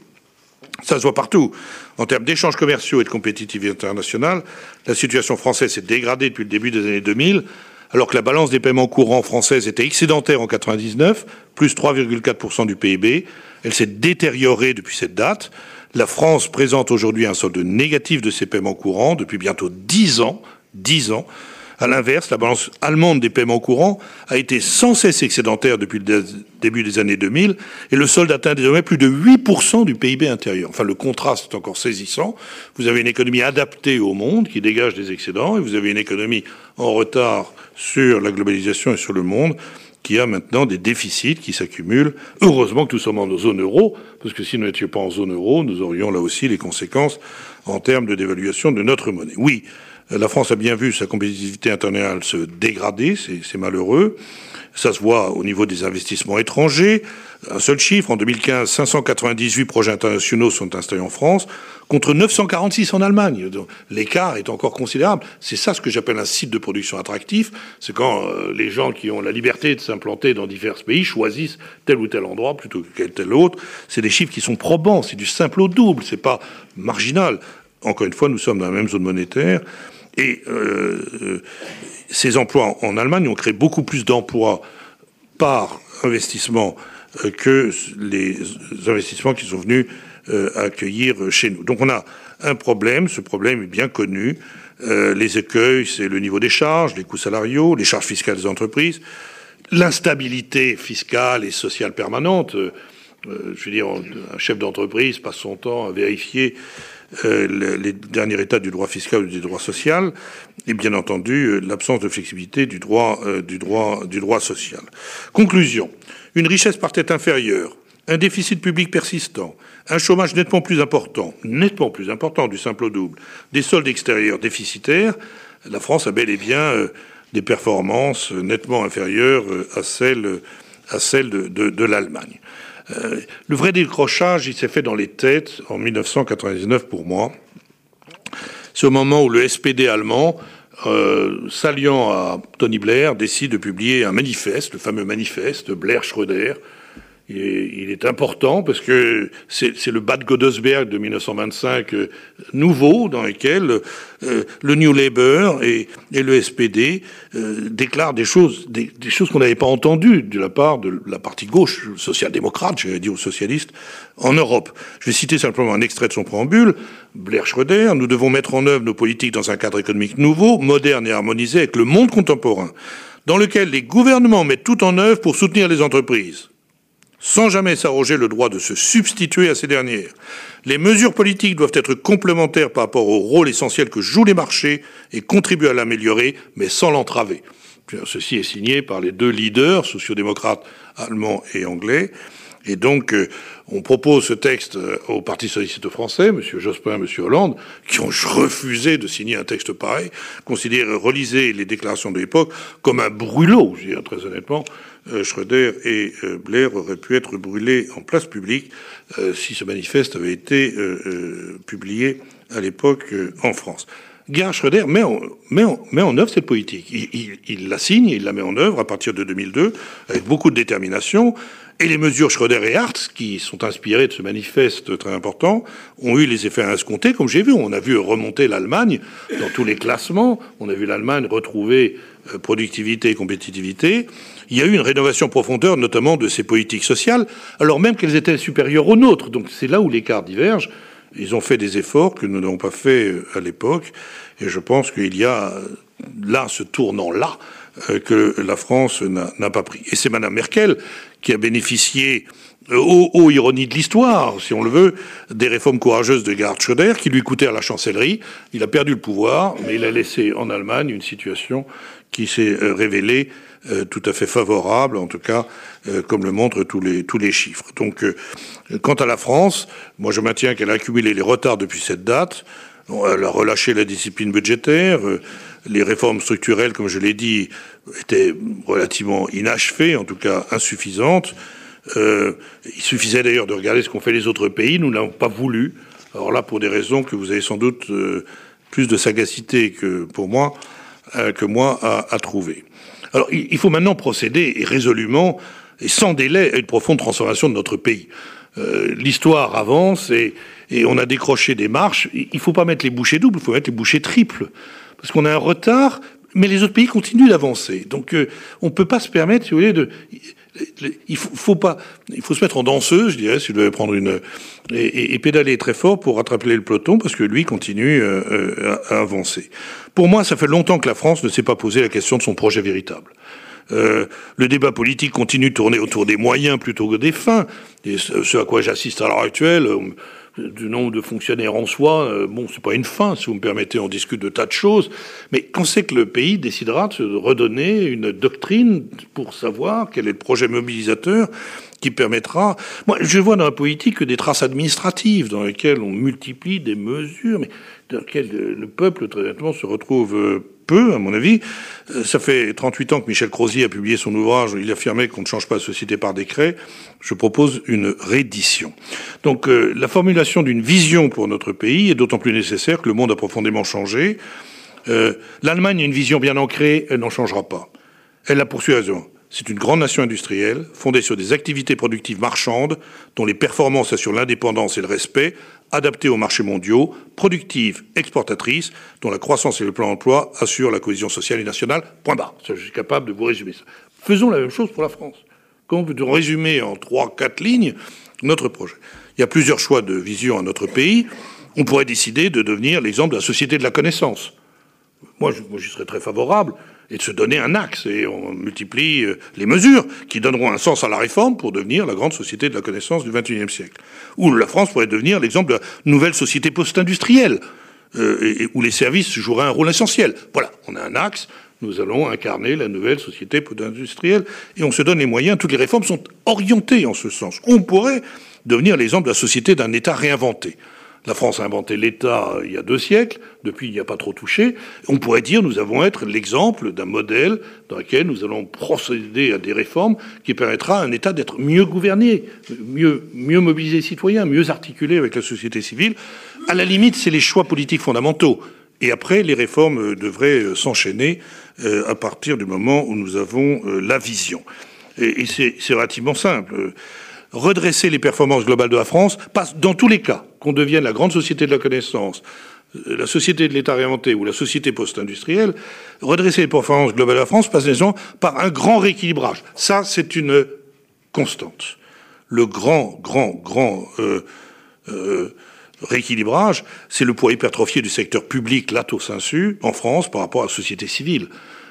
[SPEAKER 3] Ça se voit partout. En termes d'échanges commerciaux et de compétitivité internationale, la situation française s'est dégradée depuis le début des années deux mille, alors que la balance des paiements courants française était excédentaire en quatre-vingt-dix-neuf, plus trois virgule quatre pour cent du P I B. Elle s'est détériorée depuis cette date. La France présente aujourd'hui un solde négatif de ses paiements courants depuis bientôt dix ans. dix ans. À l'inverse, la balance allemande des paiements courants a été sans cesse excédentaire depuis le début des années deux mille et le solde atteint désormais plus de huit pour cent du P I B intérieur. Enfin, le contraste est encore saisissant. Vous avez une économie adaptée au monde qui dégage des excédents et vous avez une économie en retard sur la globalisation et sur le monde qui a maintenant des déficits qui s'accumulent. Heureusement que nous sommes en zone euro, parce que si nous n'étions pas en zone euro, nous aurions là aussi les conséquences en termes de dévaluation de notre monnaie. Oui, la France a bien vu sa compétitivité internationale se dégrader, c'est malheureux. Ça se voit au niveau des investissements étrangers. Un seul chiffre, en deux mille quinze, cinq cent quatre-vingt-dix-huit projets internationaux sont installés en France, contre neuf cent quarante-six en Allemagne. L'écart est encore considérable. C'est ça ce que j'appelle un site de production attractif. C'est quand euh, les gens qui ont la liberté de s'implanter dans divers pays choisissent tel ou tel endroit plutôt que tel autre. C'est des chiffres qui sont probants. C'est du simple au double. C'est pas marginal. Encore une fois, nous sommes dans la même zone monétaire. Et euh, euh, ces emplois en Allemagne ont créé beaucoup plus d'emplois par investissement euh, que les investissements qui sont venus euh, accueillir chez nous. Donc on a un problème, ce problème est bien connu. Euh, les écueils, c'est le niveau des charges, les coûts salariaux, les charges fiscales des entreprises, l'instabilité fiscale et sociale permanente. Euh, je veux dire, un chef d'entreprise passe son temps à vérifier Euh, les, les derniers états du droit fiscal ou du droit social, et bien entendu euh, l'absence de flexibilité du droit, euh, du, droit, du droit social. Conclusion. Une richesse par tête inférieure, un déficit public persistant, un chômage nettement plus important, nettement plus important, du simple au double, des soldes extérieurs déficitaires, la France a bel et bien euh, des performances nettement inférieures euh, à celles, à celles de, de, de l'Allemagne. Euh, le vrai décrochage, il s'est fait dans les têtes en mille neuf cent quatre-vingt-dix-neuf pour moi. C'est au moment où le S P D allemand, euh, s'alliant à Tony Blair, décide de publier un manifeste, le fameux manifeste Blair-Schröder. Il est, il est important parce que c'est le Bad Godesberg de mille neuf cent vingt-cinq euh, nouveau, dans lequel euh, le New Labour et, et le S P D euh, déclarent des choses, des, des choses qu'on n'avait pas entendues de la part de la partie gauche, social-démocrate, j'allais dire aux socialistes, en Europe. Je vais citer simplement un extrait de son préambule. Blair-Schröder, nous devons mettre en œuvre nos politiques dans un cadre économique nouveau, moderne et harmonisé avec le monde contemporain, dans lequel les gouvernements mettent tout en œuvre pour soutenir les entreprises, sans jamais s'arroger le droit de se substituer à ces dernières. Les mesures politiques doivent être complémentaires par rapport au rôle essentiel que jouent les marchés et contribuer à l'améliorer, mais sans l'entraver. Ceci est signé par les deux leaders, sociodémocrates allemands et anglais. Et donc, euh, on propose ce texte euh, au Parti socialiste français, M. Jospin, M. Hollande, qui ont refusé de signer un texte pareil, considérez, relisez les déclarations de l'époque comme un brûlot, je dirais très honnêtement. Euh, Schröder et euh, Blair auraient pu être brûlés en place publique euh, si ce manifeste avait été euh, euh, publié à l'époque euh, en France. Gerhard Schröder met en, met, en, met en œuvre cette politique. Il, il, il la signe, il la met en œuvre à partir de deux mille deux, avec beaucoup de détermination. Et les mesures Schröder et Hartz, qui sont inspirées de ce manifeste très important, ont eu les effets escomptés, comme j'ai vu. On a vu remonter l'Allemagne dans tous les classements. On a vu l'Allemagne retrouver euh, productivité et compétitivité. Il y a eu une rénovation profondeur, notamment de ces politiques sociales, alors même qu'elles étaient supérieures aux nôtres. Donc c'est là où l'écart diverge. Ils ont fait des efforts que nous n'avons pas fait à l'époque. Et je pense qu'il y a là ce tournant-là euh, que la France n'a pas pris. Et c'est Mme Merkel qui a bénéficié, euh, aux, aux ironies de l'histoire, si on le veut, des réformes courageuses de Gerhard Schröder, qui lui coûtèrent la chancellerie. Il a perdu le pouvoir, mais il a laissé en Allemagne une situation qui s'est euh, révélée euh, tout à fait favorable, en tout cas, euh, comme le montrent tous les, tous les chiffres. Donc, euh, quant à la France, moi je maintiens qu'elle a accumulé les retards depuis cette date. Elle a relâché la discipline budgétaire. Euh, les réformes structurelles, comme je l'ai dit, étaient relativement inachevées, en tout cas insuffisantes. Euh, il suffisait d'ailleurs de regarder ce qu'ont fait les autres pays. Nous n'avons pas voulu. Alors là, pour des raisons que vous avez sans doute euh, plus de sagacité que pour moi, euh, que moi à, à trouver. Alors, il faut maintenant procéder et résolument et sans délai à une profonde transformation de notre pays. Euh, l'histoire avance et, et on a décroché des marches. Il ne faut pas mettre les bouchées doubles, il faut mettre les bouchées triples. Parce qu'on a un retard, mais les autres pays continuent d'avancer. Donc euh, on ne peut pas se permettre, si vous voulez, de... Il faut, faut pas, il faut se mettre en danseuse, je dirais, si vous devez prendre une... Et, et, et pédaler très fort pour rattraper le peloton, parce que lui continue euh, à, à avancer. Pour moi, ça fait longtemps que la France ne s'est pas posé la question de son projet véritable. Euh, le débat politique continue de tourner autour des moyens plutôt que des fins. Et ce, ce à quoi j'assiste à l'heure actuelle, euh, du nombre de fonctionnaires en soi, euh, bon, c'est pas une fin, si vous me permettez, on discute de tas de choses. Mais quand c'est que le pays décidera de se redonner une doctrine pour savoir quel est le projet mobilisateur qui permettra... Moi, je vois dans la politique que des traces administratives dans lesquelles on multiplie des mesures, mais dans lesquelles le peuple, très nettement, se retrouve... Euh, peu, à mon avis. Ça fait trente-huit ans que Michel Crozier a publié son ouvrage où il affirmait qu'on ne change pas la société par décret. Je propose une réédition. Donc, euh, la formulation d'une vision pour notre pays est d'autant plus nécessaire que le monde a profondément changé. Euh, L'Allemagne a une vision bien ancrée, elle n'en changera pas. Elle la poursuit à raison. C'est une grande nation industrielle, fondée sur des activités productives marchandes, dont les performances assurent l'indépendance et le respect, adaptée aux marchés mondiaux, productive, exportatrice, dont la croissance et le plan d'emploi assurent la cohésion sociale et nationale. Point barre. Ça, je suis capable de vous résumer ça. Faisons la même chose pour la France. Comment peut-on résumer en trois, quatre lignes notre projet? Il y a plusieurs choix de vision à notre pays. On pourrait décider de devenir l'exemple de la société de la connaissance. Moi, j'y serais très favorable. Et de se donner un axe, et on multiplie les mesures qui donneront un sens à la réforme pour devenir la grande société de la connaissance du vingt et unième siècle. Où la France pourrait devenir l'exemple de la nouvelle société post-industrielle, euh, et, et où les services joueraient un rôle essentiel. Voilà, on a un axe, nous allons incarner la nouvelle société post-industrielle, et on se donne les moyens, toutes les réformes sont orientées en ce sens. On pourrait devenir l'exemple de la société d'un État réinventé. La France a inventé l'État il y a deux siècles, depuis il n'y a pas trop touché. On pourrait dire nous avons être l'exemple d'un modèle dans lequel nous allons procéder à des réformes qui permettra à un État d'être mieux gouverné, mieux, mieux mobiliser les citoyens, mieux articulé avec la société civile. À la limite, c'est les choix politiques fondamentaux. Et après, les réformes devraient s'enchaîner euh, à partir du moment où nous avons euh, la vision. Et, et c'est, c'est relativement simple. Redresser les performances globales de la France passe, dans tous les cas, qu'on devienne la grande société de la connaissance, la société de l'État réinventé ou la société post-industrielle, redresser les performances globales de la France passe disons, par un grand rééquilibrage. Ça, c'est une constante. Le grand, grand, grand euh, euh, rééquilibrage, c'est le poids hypertrophié du secteur public lato sensu en France par rapport à la société civile.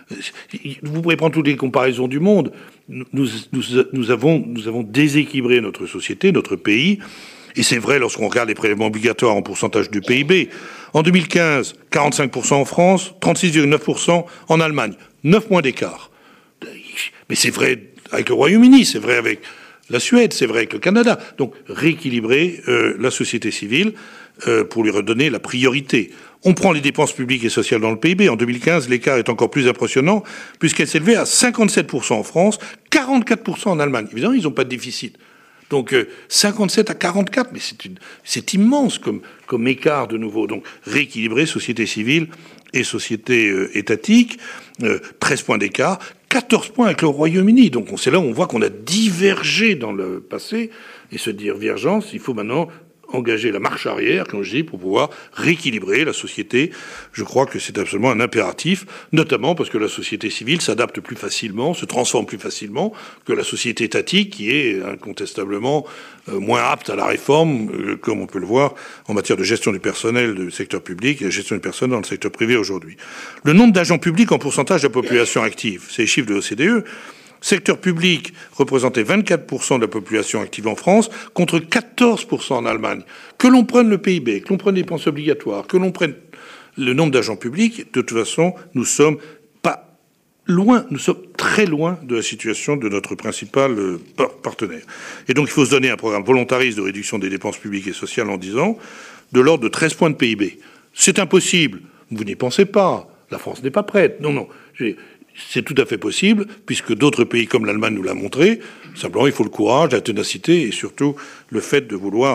[SPEAKER 3] Vous pouvez prendre toutes les comparaisons du monde. Nous, nous, nous, avons, nous avons déséquilibré notre société, notre pays, et c'est vrai lorsqu'on regarde les prélèvements obligatoires en pourcentage du P I B. En deux mille quinze, quarante-cinq pour cent en France, trente-six virgule neuf pour cent en Allemagne. neuf points d'écart. Mais c'est vrai avec le Royaume-Uni, c'est vrai avec la Suède, c'est vrai avec le Canada. Donc rééquilibrer euh, la société civile euh, pour lui redonner la priorité. On prend les dépenses publiques et sociales dans le P I B. En deux mille quinze, l'écart est encore plus impressionnant puisqu'elle s'élevait à cinquante-sept pour cent en France, quarante-quatre pour cent en Allemagne. Évidemment, ils n'ont pas de déficit. Donc euh, cinquante-sept à quarante-quatre, mais c'est, une, c'est immense comme, comme écart de nouveau. Donc rééquilibrer société civile et société euh, étatique, euh, treize points d'écart, quatorze points avec le Royaume-Uni. Donc c'est là où on voit qu'on a divergé dans le passé. Et cette divergence, il faut maintenant engager la marche arrière, comme je dis, pour pouvoir rééquilibrer la société. Je crois que c'est absolument un impératif, notamment parce que la société civile s'adapte plus facilement, se transforme plus facilement que la société étatique, qui est incontestablement euh, moins apte à la réforme, euh, comme on peut le voir en matière de gestion du personnel du secteur public et de gestion du personnel dans le secteur privé aujourd'hui. Le nombre d'agents publics en pourcentage de la population active, c'est les chiffres de l'O C D E, secteur public représentait vingt-quatre pour cent de la population active en France, contre quatorze pour cent en Allemagne. Que l'on prenne le P I B, que l'on prenne les dépenses obligatoires, que l'on prenne le nombre d'agents publics, de toute façon, nous sommes pas loin, nous sommes très loin de la situation de notre principal partenaire. Et donc il faut se donner un programme volontariste de réduction des dépenses publiques et sociales en dix ans, de l'ordre de treize points de P I B. C'est impossible. Vous n'y pensez pas. La France n'est pas prête. Non, non. J'ai... C'est tout à fait possible, puisque d'autres pays comme l'Allemagne nous l'ont montré. Simplement, il faut le courage, la ténacité et surtout le fait de vouloir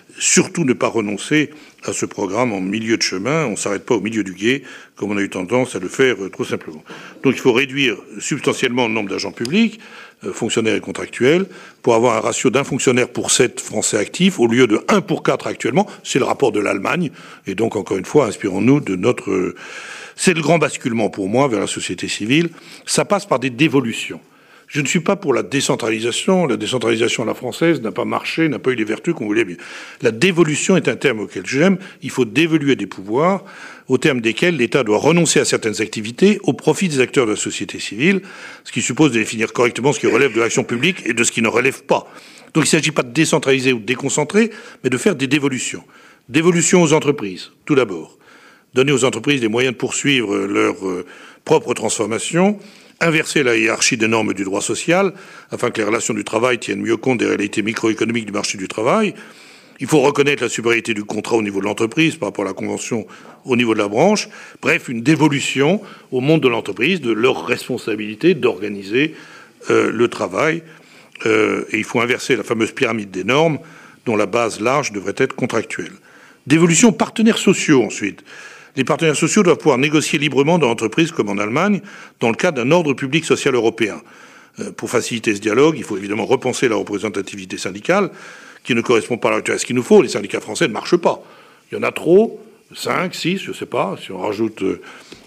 [SPEAKER 3] surtout ne pas renoncer à ce programme en milieu de chemin. On ne s'arrête pas au milieu du gué, comme on a eu tendance à le faire euh, trop simplement. Donc il faut réduire substantiellement le nombre d'agents publics, euh, fonctionnaires et contractuels, pour avoir un ratio d'un fonctionnaire pour sept Français actifs, au lieu de un pour quatre actuellement. C'est le rapport de l'Allemagne. Et donc, encore une fois, inspirons-nous de notre... Euh, c'est le grand basculement pour moi vers la société civile. Ça passe par des dévolutions. Je ne suis pas pour la décentralisation. La décentralisation à la française n'a pas marché, n'a pas eu les vertus qu'on voulait bien. La dévolution est un terme auquel j'aime. Il faut dévoluer des pouvoirs, au terme desquels l'État doit renoncer à certaines activités au profit des acteurs de la société civile, ce qui suppose de définir correctement ce qui relève de l'action publique et de ce qui ne relève pas. Donc il ne s'agit pas de décentraliser ou de déconcentrer, mais de faire des dévolutions. Dévolution aux entreprises, tout d'abord. Donner aux entreprises les moyens de poursuivre leur euh, propre transformation, inverser la hiérarchie des normes du droit social, afin que les relations du travail tiennent mieux compte des réalités microéconomiques du marché du travail. Il faut reconnaître la supériorité du contrat au niveau de l'entreprise par rapport à la convention au niveau de la branche. Bref, une dévolution au monde de l'entreprise de leur responsabilité d'organiser euh, le travail. Euh, et il faut inverser la fameuse pyramide des normes dont la base large devrait être contractuelle. Dévolution aux partenaires sociaux ensuite. Les partenaires sociaux doivent pouvoir négocier librement dans l'entreprise comme en Allemagne, dans le cadre d'un ordre public social européen. Euh, pour faciliter ce dialogue, il faut évidemment repenser la représentativité syndicale, qui ne correspond pas à ce qu'il nous faut. Les syndicats français ne marchent pas. Il y en a trop, cinq, six, je ne sais pas, si on rajoute euh,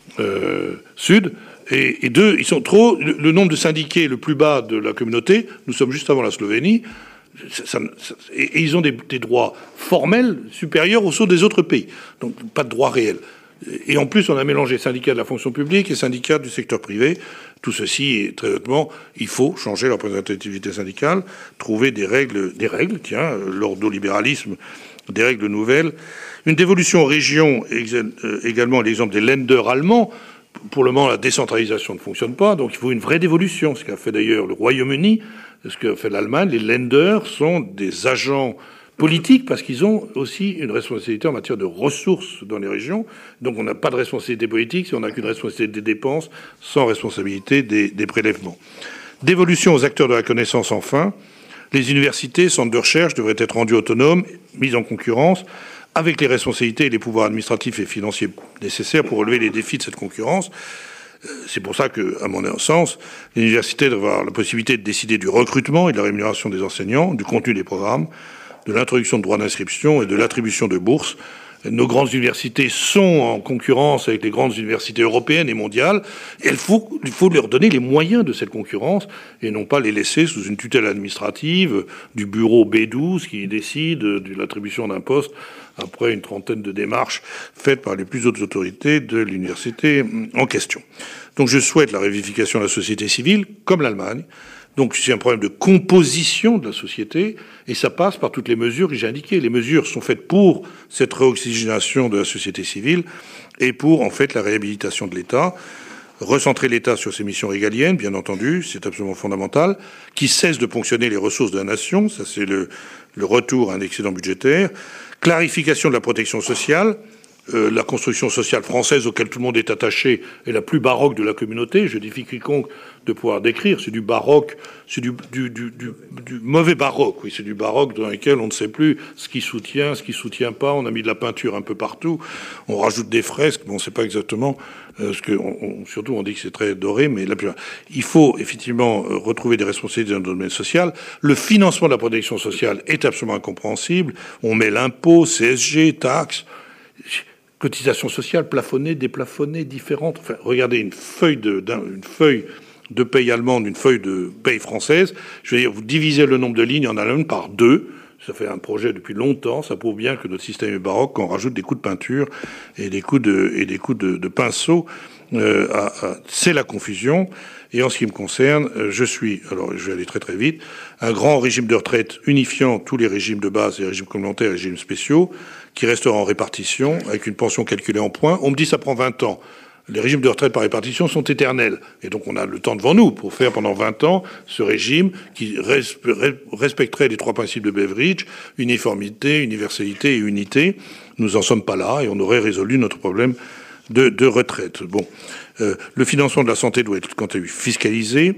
[SPEAKER 3] euh, Sud, et, et deux, ils sont trop. Le, le nombre de syndiqués le plus bas de la communauté, nous sommes juste avant la Slovénie, ça, ça, et, et ils ont des, des droits formels supérieurs aux ceux des autres pays. Donc pas de droits réels. Et en plus, on a mélangé syndicats de la fonction publique et syndicats du secteur privé. Tout ceci, très honnêtement, il faut changer la représentativité syndicale, trouver des règles, des règles, tiens, l'ordolibéralisme, des règles nouvelles. Une dévolution aux régions, également l'exemple des Länder allemands. Pour le moment, la décentralisation ne fonctionne pas, donc il faut une vraie dévolution. Ce qu'a fait d'ailleurs le Royaume-Uni, ce qu'a fait l'Allemagne. Les Länder sont des agents politique, parce qu'ils ont aussi une responsabilité en matière de ressources dans les régions. Donc on n'a pas de responsabilité politique si on n'a qu'une responsabilité des dépenses, sans responsabilité des, des prélèvements. Dévolution aux acteurs de la connaissance, enfin. Les universités, centres de recherche devraient être rendus autonomes, mis en concurrence, avec les responsabilités et les pouvoirs administratifs et financiers nécessaires pour relever les défis de cette concurrence. C'est pour ça que, à mon sens, l'université devrait avoir la possibilité de décider du recrutement et de la rémunération des enseignants, du contenu des programmes, de l'introduction de droits d'inscription et de l'attribution de bourses. Nos grandes universités sont en concurrence avec les grandes universités européennes et mondiales. Et il faut, il faut leur donner les moyens de cette concurrence et non pas les laisser sous une tutelle administrative du bureau B douze qui décide de l'attribution d'un poste après une trentaine de démarches faites par les plus hautes autorités de l'université en question. Donc je souhaite la révivification de la société civile, comme l'Allemagne. Donc c'est un problème de composition de la société, et ça passe par toutes les mesures que j'ai indiquées. Les mesures sont faites pour cette réoxygénation de la société civile et pour, en fait, la réhabilitation de l'État. Recentrer l'État sur ses missions régaliennes, bien entendu, c'est absolument fondamental, qui cesse de ponctionner les ressources de la nation, ça c'est le, le retour à un excédent budgétaire. Clarification de la protection sociale. Euh, la construction sociale française auquel tout le monde est attaché est la plus baroque de la communauté. Je défie quiconque de pouvoir décrire. C'est du baroque, c'est du, du, du, du, du mauvais baroque. Oui, c'est du baroque dans lequel on ne sait plus ce qui soutient, ce qui soutient pas. On a mis de la peinture un peu partout. On rajoute des fresques. Bon, on ne sait pas exactement euh, ce que. On, on, surtout, on dit que c'est très doré, mais la, il faut effectivement euh, retrouver des responsabilités dans le domaine social. Le financement de la protection sociale est absolument incompréhensible. On met l'impôt, C S G, taxes. Cotisations sociales plafonnées, déplafonnées, différentes. Enfin, regardez une feuille de, une feuille de paye allemande, une feuille de paye française. Je veux dire, vous divisez le nombre de lignes en Allemagne par deux. Ça fait un projet depuis longtemps. Ça prouve bien que notre système est baroque quand on rajoute des coups de peinture et des coups de, et des coups de, de pinceau. Euh, à, à, c'est la confusion. Et en ce qui me concerne, je suis, alors je vais aller très très vite, un grand régime de retraite unifiant tous les régimes de base, les régimes complémentaires et les régimes spéciaux, qui restera en répartition, avec une pension calculée en points. On me dit que ça prend vingt ans. Les régimes de retraite par répartition sont éternels. Et donc on a le temps devant nous pour faire pendant vingt ans ce régime qui respecterait les trois principes de Beveridge, uniformité, universalité et unité. Nous n'en sommes pas là et on aurait résolu notre problème de, de retraite. Bon, euh, le financement de la santé doit être quant à lui fiscalisé.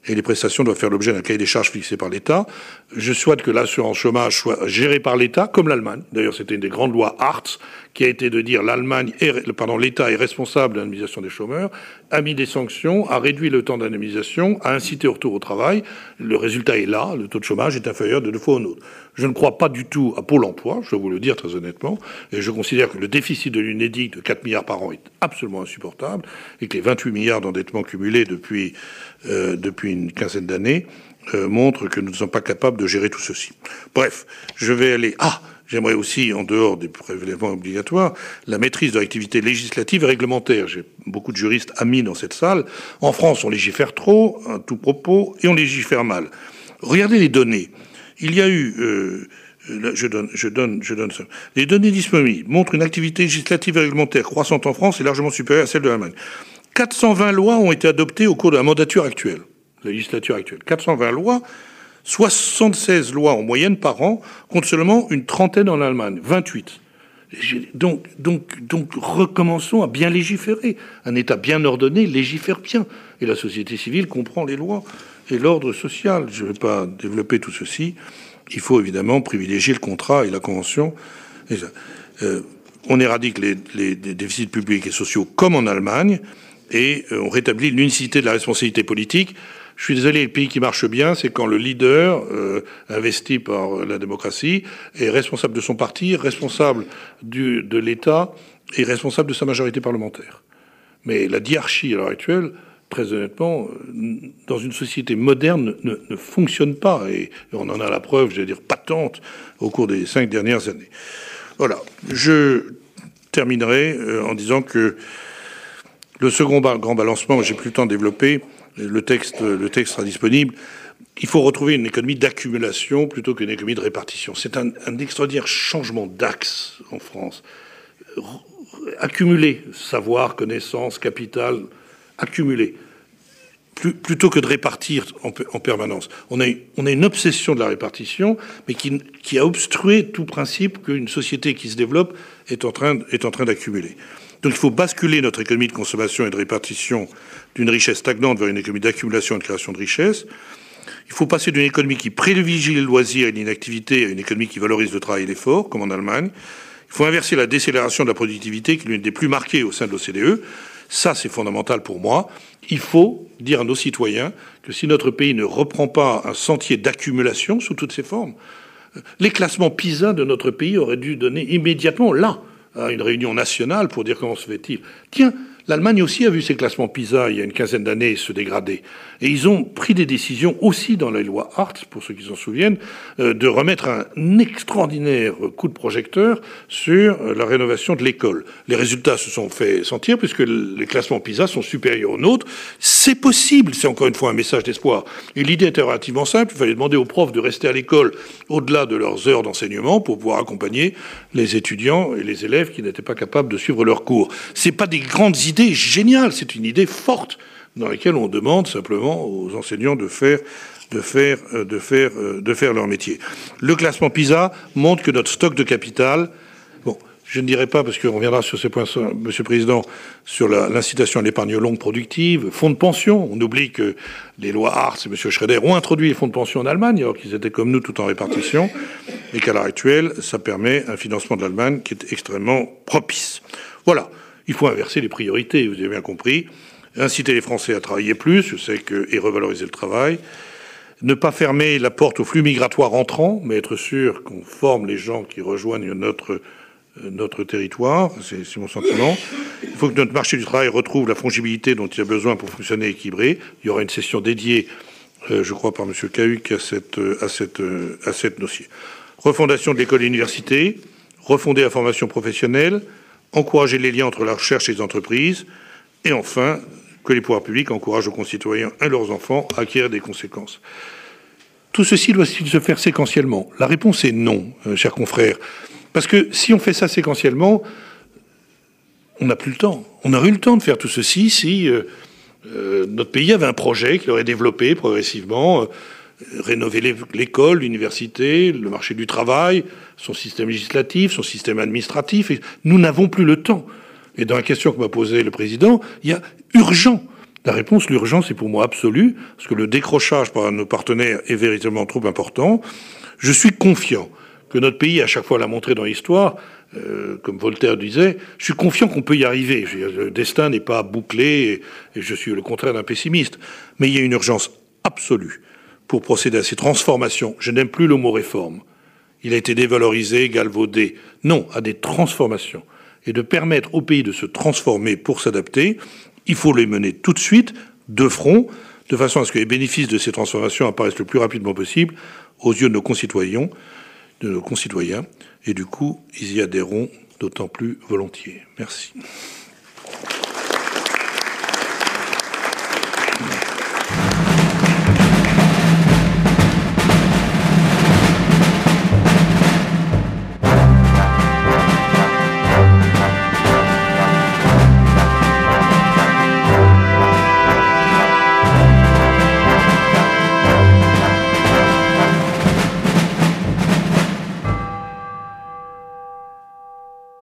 [SPEAKER 3] et les prestations doivent faire l'objet d'un cahier des charges fixé par l'État. Je souhaite que l'assurance chômage soit gérée par l'État, comme l'Allemagne. D'ailleurs, c'était une des grandes lois Hartz, qui a été de dire l'Allemagne, est, pardon, l'État est responsable de l'indemnisation des chômeurs, a mis des sanctions, a réduit le temps d'indemnisation, a incité au retour au travail. Le résultat est là, le taux de chômage est inférieur de deux fois au nôtre. Je ne crois pas du tout à Pôle emploi, je dois vous le dire très honnêtement, et je considère que le déficit de l'UNEDIC de quatre milliards par an est absolument insupportable, et que les vingt-huit milliards d'endettement cumulés depuis, euh, depuis une quinzaine d'années euh, montrent que nous ne sommes pas capables de gérer tout ceci. Bref, je vais aller... Ah, j'aimerais aussi, en dehors des prélèvements obligatoires, la maîtrise de l'activité législative et réglementaire. J'ai beaucoup de juristes amis dans cette salle. En France, on légifère trop, à tout propos, et on légifère mal. Regardez les données. Il y a eu... Euh, Là, je donne, je donne, je donne ça. Les données disponibles montrent une activité législative et réglementaire croissante en France et largement supérieure à celle de l'Allemagne. quatre cent vingt lois ont été adoptées au cours de la mandature actuelle, la législature actuelle. quatre cent vingt lois, soixante-seize lois en moyenne par an, contre seulement une trentaine en Allemagne, vingt-huit. Donc, donc, donc, recommençons à bien légiférer. Un État bien ordonné légifère bien. Et la société civile comprend les lois et l'ordre social. Je ne vais pas développer tout ceci. Il faut évidemment privilégier le contrat et la convention. Et ça, euh, on éradique les, les, les déficits publics et sociaux comme en Allemagne et euh, on rétablit l'unicité de la responsabilité politique. Je suis désolé, le pays qui marche bien, c'est quand le leader, euh, investi par la démocratie, est responsable de son parti, responsable du, de l'État et responsable de sa majorité parlementaire. Mais la diarchie à l'heure actuelle, très honnêtement, dans une société moderne, ne, ne fonctionne pas. Et on en a la preuve, j'allais dire, patente, au cours des cinq dernières années. Voilà. Je terminerai en disant que le second grand balancement, j'ai plus le temps de développer, le texte, le texte sera disponible. Il faut retrouver une économie d'accumulation plutôt qu'une économie de répartition. C'est un, un extraordinaire changement d'axe en France. Accumuler savoir, connaissance, capital... accumuler, plus, plutôt que de répartir en, en permanence. On a, on a une obsession de la répartition, mais qui, qui a obstrué tout principe qu'une société qui se développe est en train, est en train d'accumuler. Donc il faut basculer notre économie de consommation et de répartition d'une richesse stagnante vers une économie d'accumulation et de création de richesse. Il faut passer d'une économie qui privilégie les loisirs et l'inactivité à une économie qui valorise le travail et l'effort, comme en Allemagne. Il faut inverser la décélération de la productivité, qui est l'une des plus marquées au sein de l'O C D E. Ça, c'est fondamental pour moi. Il faut dire à nos citoyens que si notre pays ne reprend pas un sentier d'accumulation sous toutes ses formes, les classements PISA de notre pays auraient dû donner immédiatement, là, à une réunion nationale pour dire comment se fait-il. Tiens, l'Allemagne aussi a vu ses classements PISA il y a une quinzaine d'années se dégrader. Et ils ont pris des décisions aussi dans la loi Hartz, pour ceux qui s'en souviennent, euh, de remettre un extraordinaire coup de projecteur sur la rénovation de l'école. Les résultats se sont fait sentir puisque les classements PISA sont supérieurs aux nôtres. C'est possible, c'est encore une fois un message d'espoir. Et l'idée était relativement simple, il fallait demander aux profs de rester à l'école au-delà de leurs heures d'enseignement pour pouvoir accompagner les étudiants et les élèves qui n'étaient pas capables de suivre leurs cours. C'est pas des grandes idées géniales, c'est une idée forte dans laquelle on demande simplement aux enseignants de faire, de faire, de faire, de faire leur métier. Le classement PISA montre que notre stock de capital, bon, je ne dirai pas, parce qu'on reviendra sur ces points, Monsieur le Président, sur la, l'incitation à l'épargne longue productive, fonds de pension. On oublie que les lois Hartz et M. Schroeder ont introduit les fonds de pension en Allemagne, alors qu'ils étaient comme nous tout en répartition, et qu'à l'heure actuelle, ça permet un financement de l'Allemagne qui est extrêmement propice. Voilà. Il faut inverser les priorités, vous avez bien compris. Inciter les Français à travailler plus, je sais que, et revaloriser le travail. Ne pas fermer la porte aux flux migratoires entrants, mais être sûr qu'on forme les gens qui rejoignent notre, notre territoire. C'est, c'est mon sentiment. Il faut que notre marché du travail retrouve la fongibilité dont il a besoin pour fonctionner équilibré. Il y aura une session dédiée, euh, je crois, par M. Cahuc à cette, à cette, à cette dossier. Refondation de l'école et l'université, refonder la formation professionnelle, encourager les liens entre la recherche et les entreprises, et enfin, que les pouvoirs publics encouragent aux concitoyens et leurs enfants à acquérir des conséquences. Tout ceci doit-il se faire séquentiellement ? La réponse est non, euh, chers confrères. Parce que si on fait ça séquentiellement, on n'a plus le temps. On aurait eu le temps de faire tout ceci si euh, euh, notre pays avait un projet qu'il aurait développé progressivement, euh, rénover l'école, l'université, le marché du travail, son système législatif, son système administratif. Et nous n'avons plus le temps. Et dans la question que m'a posée le président, il y a urgent La réponse, l'urgence est pour moi absolue, parce que le décrochage par nos partenaires est véritablement trop important. Je suis confiant que notre pays, à chaque fois l'a montré dans l'histoire, euh, comme Voltaire disait, je suis confiant qu'on peut y arriver. Je veux dire, le destin n'est pas bouclé, et, et je suis le contraire d'un pessimiste. Mais il y a une urgence absolue pour procéder à ces transformations. Je n'aime plus le mot réforme. Il a été dévalorisé, galvaudé. Non, à des transformations. Et de permettre au pays de se transformer pour s'adapter, il faut les mener tout de suite, de front, de façon à ce que les bénéfices de ces transformations apparaissent le plus rapidement possible aux yeux de nos concitoyens, de nos concitoyens, et du coup, ils y adhéreront d'autant plus volontiers. Merci.